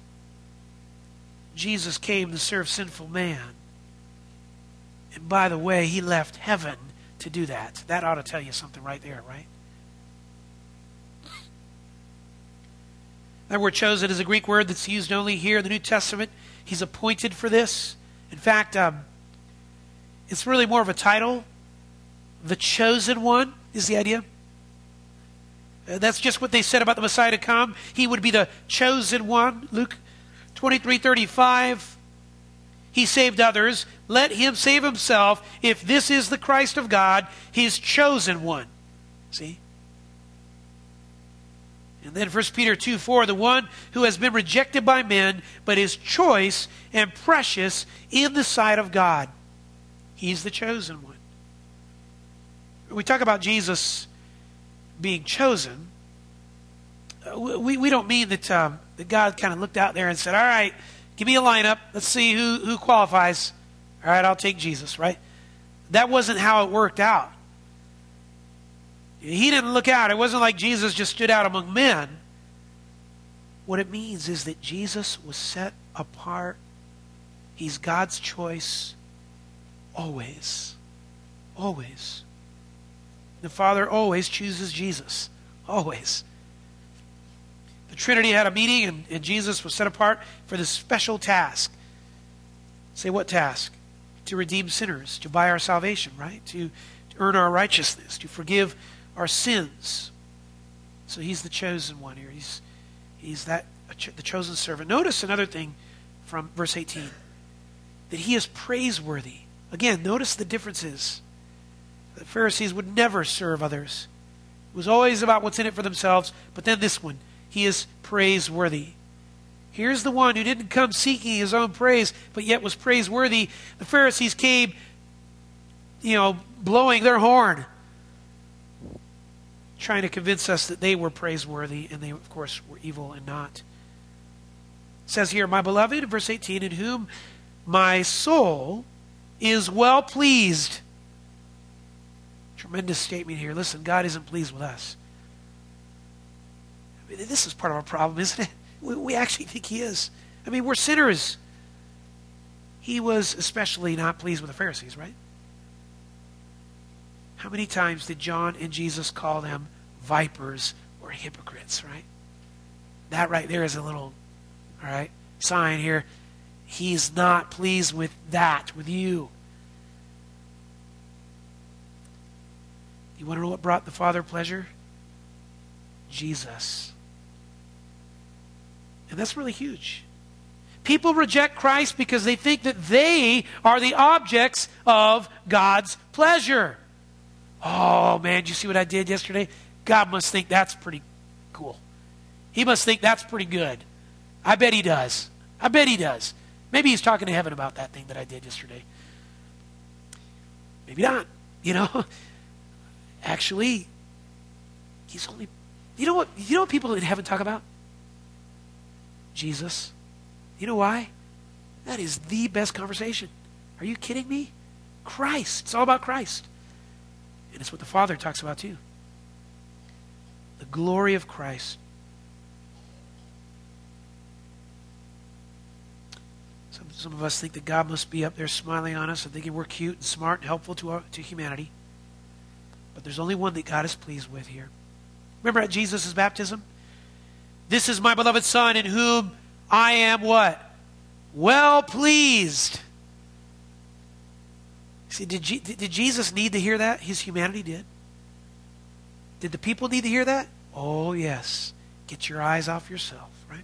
Jesus came to serve sinful man. And by the way, he left heaven to do that. That ought to tell you something right there, right? That word chosen is a Greek word that's used only here in the New Testament. He's appointed for this. In fact, um, it's really more of a title. The chosen one is the idea. Uh, that's just what they said about the Messiah to come. He would be the chosen one. Luke twenty-three thirty-five. He saved others. Let him save himself. If this is the Christ of God, his chosen one. See? And then First Peter two four, the one who has been rejected by men, but is choice and precious in the sight of God. He's the chosen one. When we talk about Jesus being chosen, we, we don't mean that, um, that God kind of looked out there and said, all right, give me a lineup. Let's see who, who qualifies. All right, I'll take Jesus, right? That wasn't how it worked out. He didn't look out. It wasn't like Jesus just stood out among men. What it means is that Jesus was set apart. He's God's choice always. Always. The Father always chooses Jesus. Always. The Trinity had a meeting, and, and Jesus was set apart for this special task. Say what task? To redeem sinners, to buy our salvation, right? To, to earn our righteousness, to forgive our sins. So he's the chosen one here. He's, he's that the chosen servant. Notice another thing from verse eighteen. That he is praiseworthy. Again, notice the differences. The Pharisees would never serve others. It was always about what's in it for themselves. But then this one, he is praiseworthy. Here's the one who didn't come seeking his own praise, but yet was praiseworthy. The Pharisees came, you know, blowing their horn, trying to convince us that they were praiseworthy, and they, of course, were evil and not. It says here, my beloved, in verse eighteen, in whom my soul is well pleased. Tremendous statement here. Listen, God isn't pleased with us. I mean, this is part of our problem, isn't it? We, we actually think he is. I mean, we're sinners. He was especially not pleased with the Pharisees, right? How many times did John and Jesus call them vipers or hypocrites, right? That right there is a little, all right, sign here. He's not pleased with that, with you. You want to know what brought the Father pleasure? Jesus. And that's really huge. People reject Christ because they think that they are the objects of God's pleasure. Oh, man, did you see what I did yesterday? God must think that's pretty cool. He must think that's pretty good. I bet he does. I bet he does. Maybe he's talking to heaven about that thing that I did yesterday. Maybe not. You know, actually, he's only, you know what, you know what people in heaven talk about? Jesus. You know why? That is the best conversation. Are you kidding me? Christ. It's all about Christ. And it's what the Father talks about too. The glory of Christ. Some, some of us think that God must be up there smiling on us and thinking we're cute and smart and helpful to, our, to humanity. But there's only one that God is pleased with here. Remember at Jesus' baptism? This is my beloved Son in whom I am what? Well pleased. See, did, G- did Jesus need to hear that? His humanity did. Did the people need to hear that? Oh, yes. Get your eyes off yourself, right?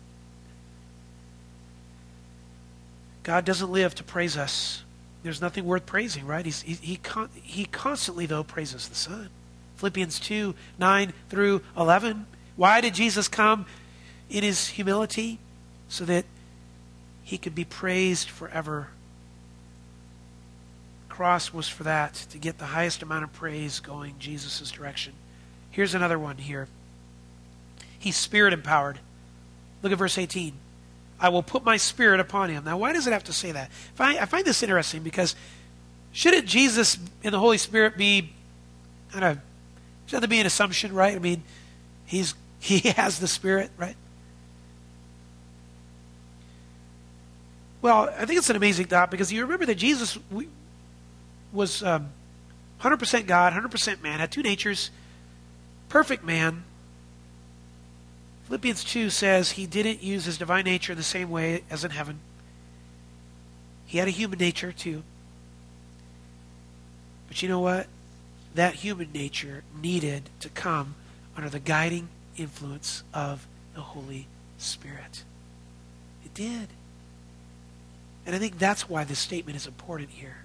God doesn't live to praise us. There's nothing worth praising, right? He's, he he, con- he constantly, though, praises the Son. Philippians two, nine through eleven. Why did Jesus come in his humility? So that he could be praised forever. The cross was for that, to get the highest amount of praise going Jesus' direction. Here's another one here. He's Spirit empowered. Look at verse eighteen. I will put my Spirit upon him. Now, why does it have to say that? I find this interesting because shouldn't Jesus and the Holy Spirit be kind of, shouldn't there be an assumption, right? I mean, he's he has the Spirit, right? Well, I think it's an amazing thought because you remember that Jesus was um, one hundred percent God, one hundred percent man, had two natures, perfect man. Philippians two says he didn't use his divine nature in the same way as in heaven. He had a human nature too. But you know what? That human nature needed to come under the guiding influence of the Holy Spirit. It did. And I think that's why this statement is important here.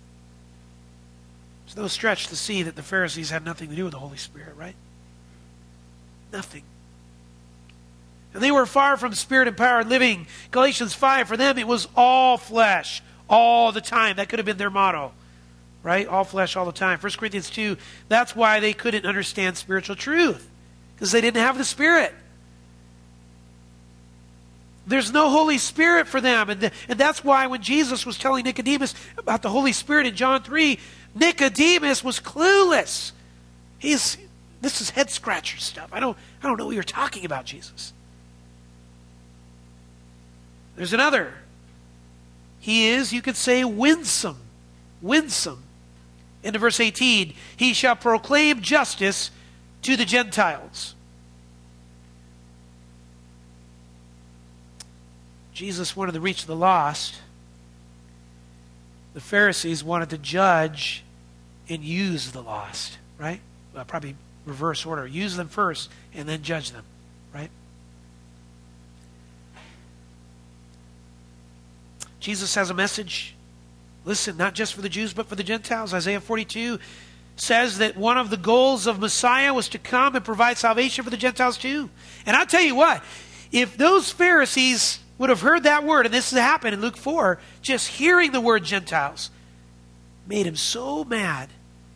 It's no stretch to see that the Pharisees had nothing to do with the Holy Spirit, right? Nothing. And they were far from Spirit-empowered living. Galatians five, for them it was all flesh, all the time. That could have been their motto, right? All flesh, all the time. First Corinthians two, that's why they couldn't understand spiritual truth, because they didn't have the Spirit. There's no Holy Spirit for them. And, the, and that's why when Jesus was telling Nicodemus about the Holy Spirit in John three, Nicodemus was clueless. He's, this is head-scratcher stuff. I don't, I don't know what you're talking about, Jesus. There's another. He is, you could say, winsome. Winsome. Into verse eighteen, he shall proclaim justice to the Gentiles. Jesus wanted to reach the lost. The Pharisees wanted to judge and use the lost, right? Well, probably reverse order. Use them first and then judge them, right? Jesus has a message. Listen, not just for the Jews, but for the Gentiles. Isaiah forty-two says that one of the goals of Messiah was to come and provide salvation for the Gentiles too. And I'll tell you what, if those Pharisees would have heard that word, and this has happened in Luke four, just hearing the word Gentiles made him so mad.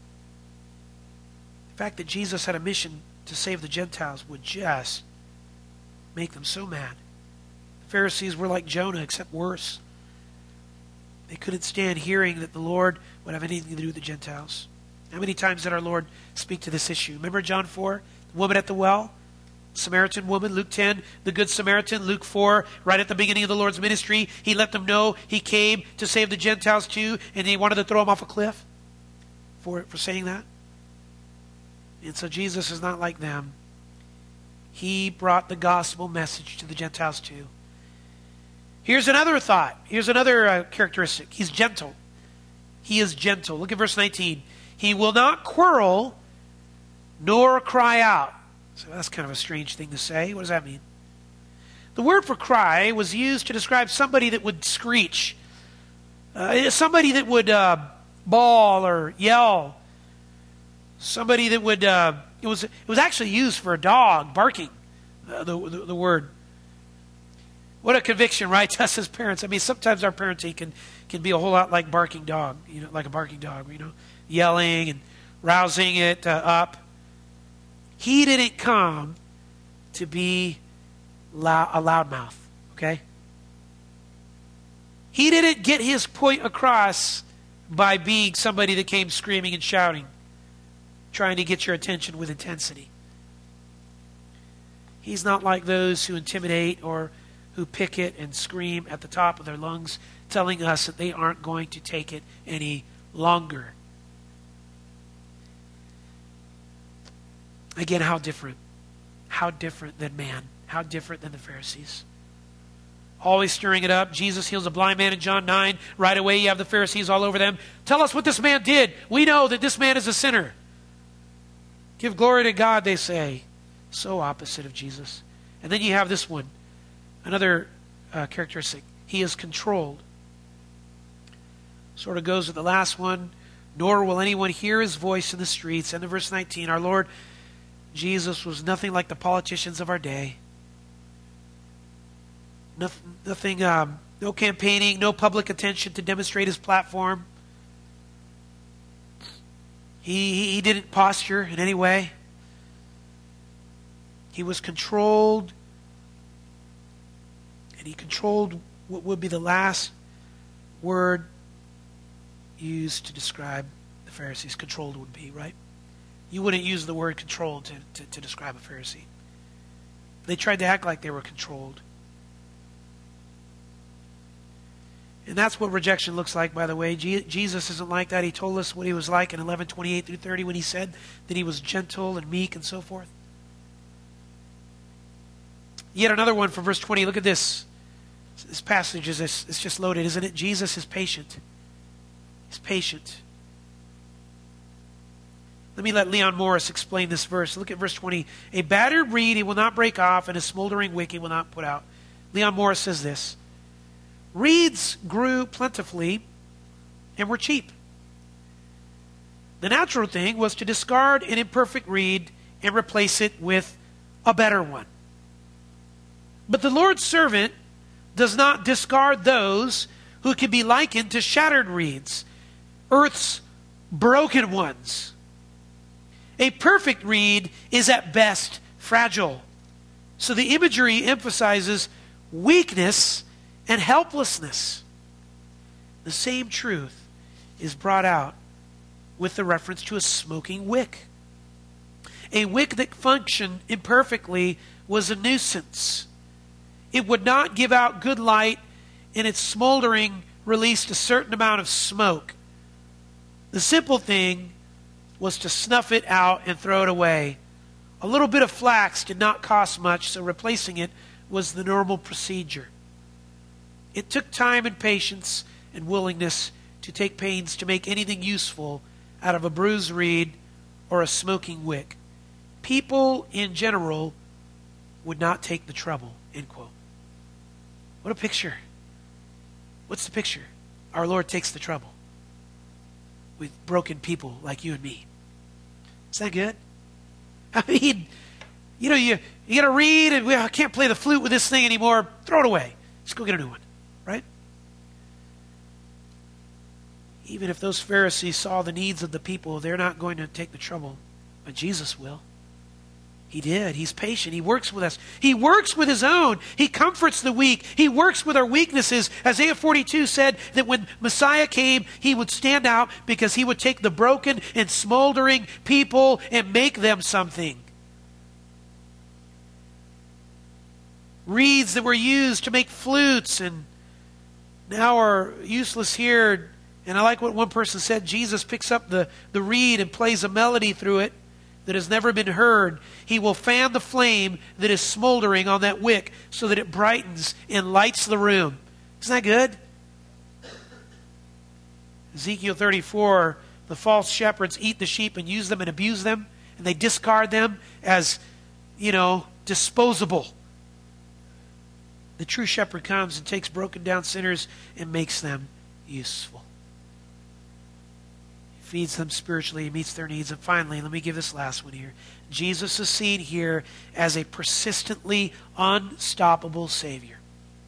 The fact that Jesus had a mission to save the Gentiles would just make them so mad. The Pharisees were like Jonah, except worse. They couldn't stand hearing that the Lord would have anything to do with the Gentiles. How many times did our Lord speak to this issue? Remember John four, the woman at the well? Samaritan woman, Luke ten, the Good Samaritan, Luke four, right at the beginning of the Lord's ministry, he let them know he came to save the Gentiles too, and he wanted to throw them off a cliff for, for saying that. And so Jesus is not like them. He brought the gospel message to the Gentiles too. Here's another thought. Here's another uh, characteristic. He's gentle. He is gentle. Look at verse nineteen. He will not quarrel nor cry out. So that's kind of a strange thing to say. What does that mean? The word for cry was used to describe somebody that would screech. Uh, somebody that would uh, bawl or yell. Somebody that would, uh, it was it was actually used for a dog barking, uh, the, the, the word. What a conviction, right, to us as parents. I mean, sometimes our parenting can, can be a whole lot like barking dog, you know, like a barking dog, you know, yelling and rousing it uh, up. He didn't come to be loud, a loudmouth, okay? He didn't get his point across by being somebody that came screaming and shouting, trying to get your attention with intensity. He's not like those who intimidate or who picket and scream at the top of their lungs, telling us that they aren't going to take it any longer. Again, how different. How different than man. How different than the Pharisees. Always stirring it up. Jesus heals a blind man in John nine. Right away you have the Pharisees all over them. Tell us what this man did. We know that this man is a sinner. Give glory to God, they say. So opposite of Jesus. And then you have this one. Another uh, characteristic. He is controlled. Sort of goes with the last one. Nor will anyone hear his voice in the streets. End of verse nineteen. Our Lord Jesus was nothing like the politicians of our day. Nothing, nothing um, no campaigning, no public attention to demonstrate his platform. He, he, he didn't posture in any way. He was controlled. And he controlled what would be the last word used to describe the Pharisees. Controlled would be, right? You wouldn't use the word controlled to, to, to describe a Pharisee. They tried to act like they were controlled. And that's what rejection looks like, by the way. Je- Jesus isn't like that. He told us what he was like in eleven twenty-eight through thirty when he said that he was gentle and meek and so forth. Yet another one from verse twenty. Look at this. This passage is it's just loaded, isn't it? Jesus is patient. He's patient. Let me let Leon Morris explain this verse. Look at verse twenty. A battered reed he will not break off, and a smoldering wick he will not put out. Leon Morris says this. Reeds grew plentifully and were cheap. The natural thing was to discard an imperfect reed and replace it with a better one. But the Lord's servant does not discard those who can be likened to shattered reeds, earth's broken ones. A perfect reed is at best fragile. So the imagery emphasizes weakness and helplessness. The same truth is brought out with the reference to a smoking wick. A wick that functioned imperfectly was a nuisance. It would not give out good light, and its smoldering released a certain amount of smoke. The simple thing was to snuff it out and throw it away. A little bit of flax did not cost much, so replacing it was the normal procedure. It took time and patience and willingness to take pains to make anything useful out of a bruised reed or a smoking wick. People in general would not take the trouble, end quote. What a picture. What's the picture? Our Lord takes the trouble with broken people like you and me. Is that good? I mean, you know, you, you got to read and well, I can't play the flute with this thing anymore. Throw it away. Let's go get a new one, right? Even if those Pharisees saw the needs of the people, they're not going to take the trouble, but Jesus will. He did. He's patient. He works with us. He works with his own. He comforts the weak. He works with our weaknesses. Isaiah forty-two said that when Messiah came, he would stand out because he would take the broken and smoldering people and make them something. Reeds that were used to make flutes and now are useless here. And I like what one person said. Jesus picks up the, the reed and plays a melody through it that has never been heard. He will fan the flame that is smoldering on that wick so that it brightens and lights the room. Isn't that good? Ezekiel thirty-four, the false shepherds eat the sheep and use them and abuse them, and they discard them as you know, disposable. The true shepherd comes and takes broken down sinners and makes them useful. He feeds them spiritually, he meets their needs. And finally, let me give this last one here. Jesus is seen here as a persistently unstoppable Savior.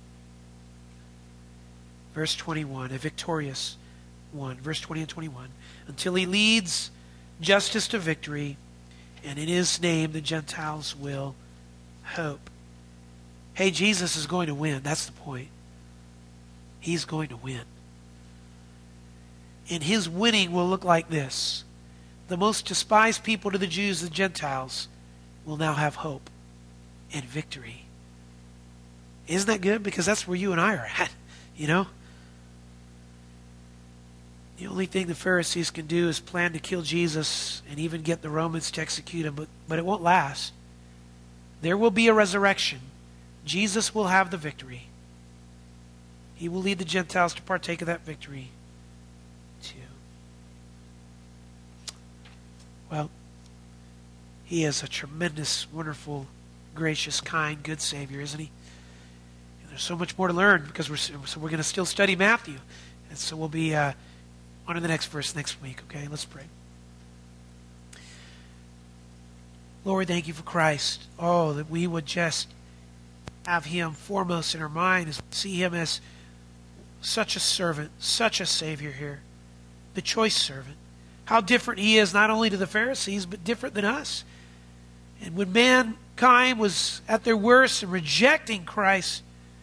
Verse twenty-one, a victorious one. Verse twenty and twenty-one. Until he leads justice to victory, and in his name the Gentiles will hope. Hey, Jesus is going to win. That's the point. He's going to win. And his winning will look like this. The most despised people to the Jews, the Gentiles, will now have hope and victory. Isn't that good? Because that's where you and I are at, you know? The only thing the Pharisees can do is plan to kill Jesus and even get the Romans to execute him, but, but it won't last. There will be a resurrection. Jesus will have the victory. He will lead the Gentiles to partake of that victory too. Well, he is a tremendous, wonderful, gracious, kind, good Savior, isn't he? And there's so much more to learn because we're so we're going to still study Matthew, and so we'll be uh, on to the next verse next week. Okay, let's pray. Lord, thank you for Christ. Oh, that we would just have him foremost in our mind, as see him as such a servant, such a Savior here, the choice servant. How different he is, not only to the Pharisees, but different than us. And when mankind was at their worst and rejecting Christ,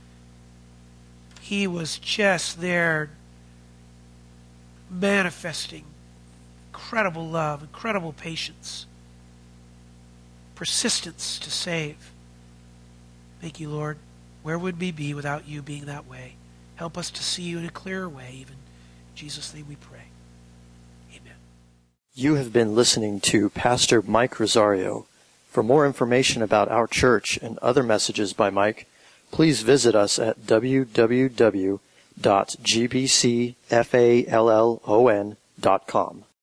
he was just there manifesting incredible love, incredible patience, persistence to save. Thank you, Lord. Where would we be without you being that way? Help us to see you in a clearer way, even. In Jesus' name we pray. Amen. You have been listening to Pastor Mike Rosario. For more information about our church and other messages by Mike, please visit us at w w w dot g b c fallon dot com.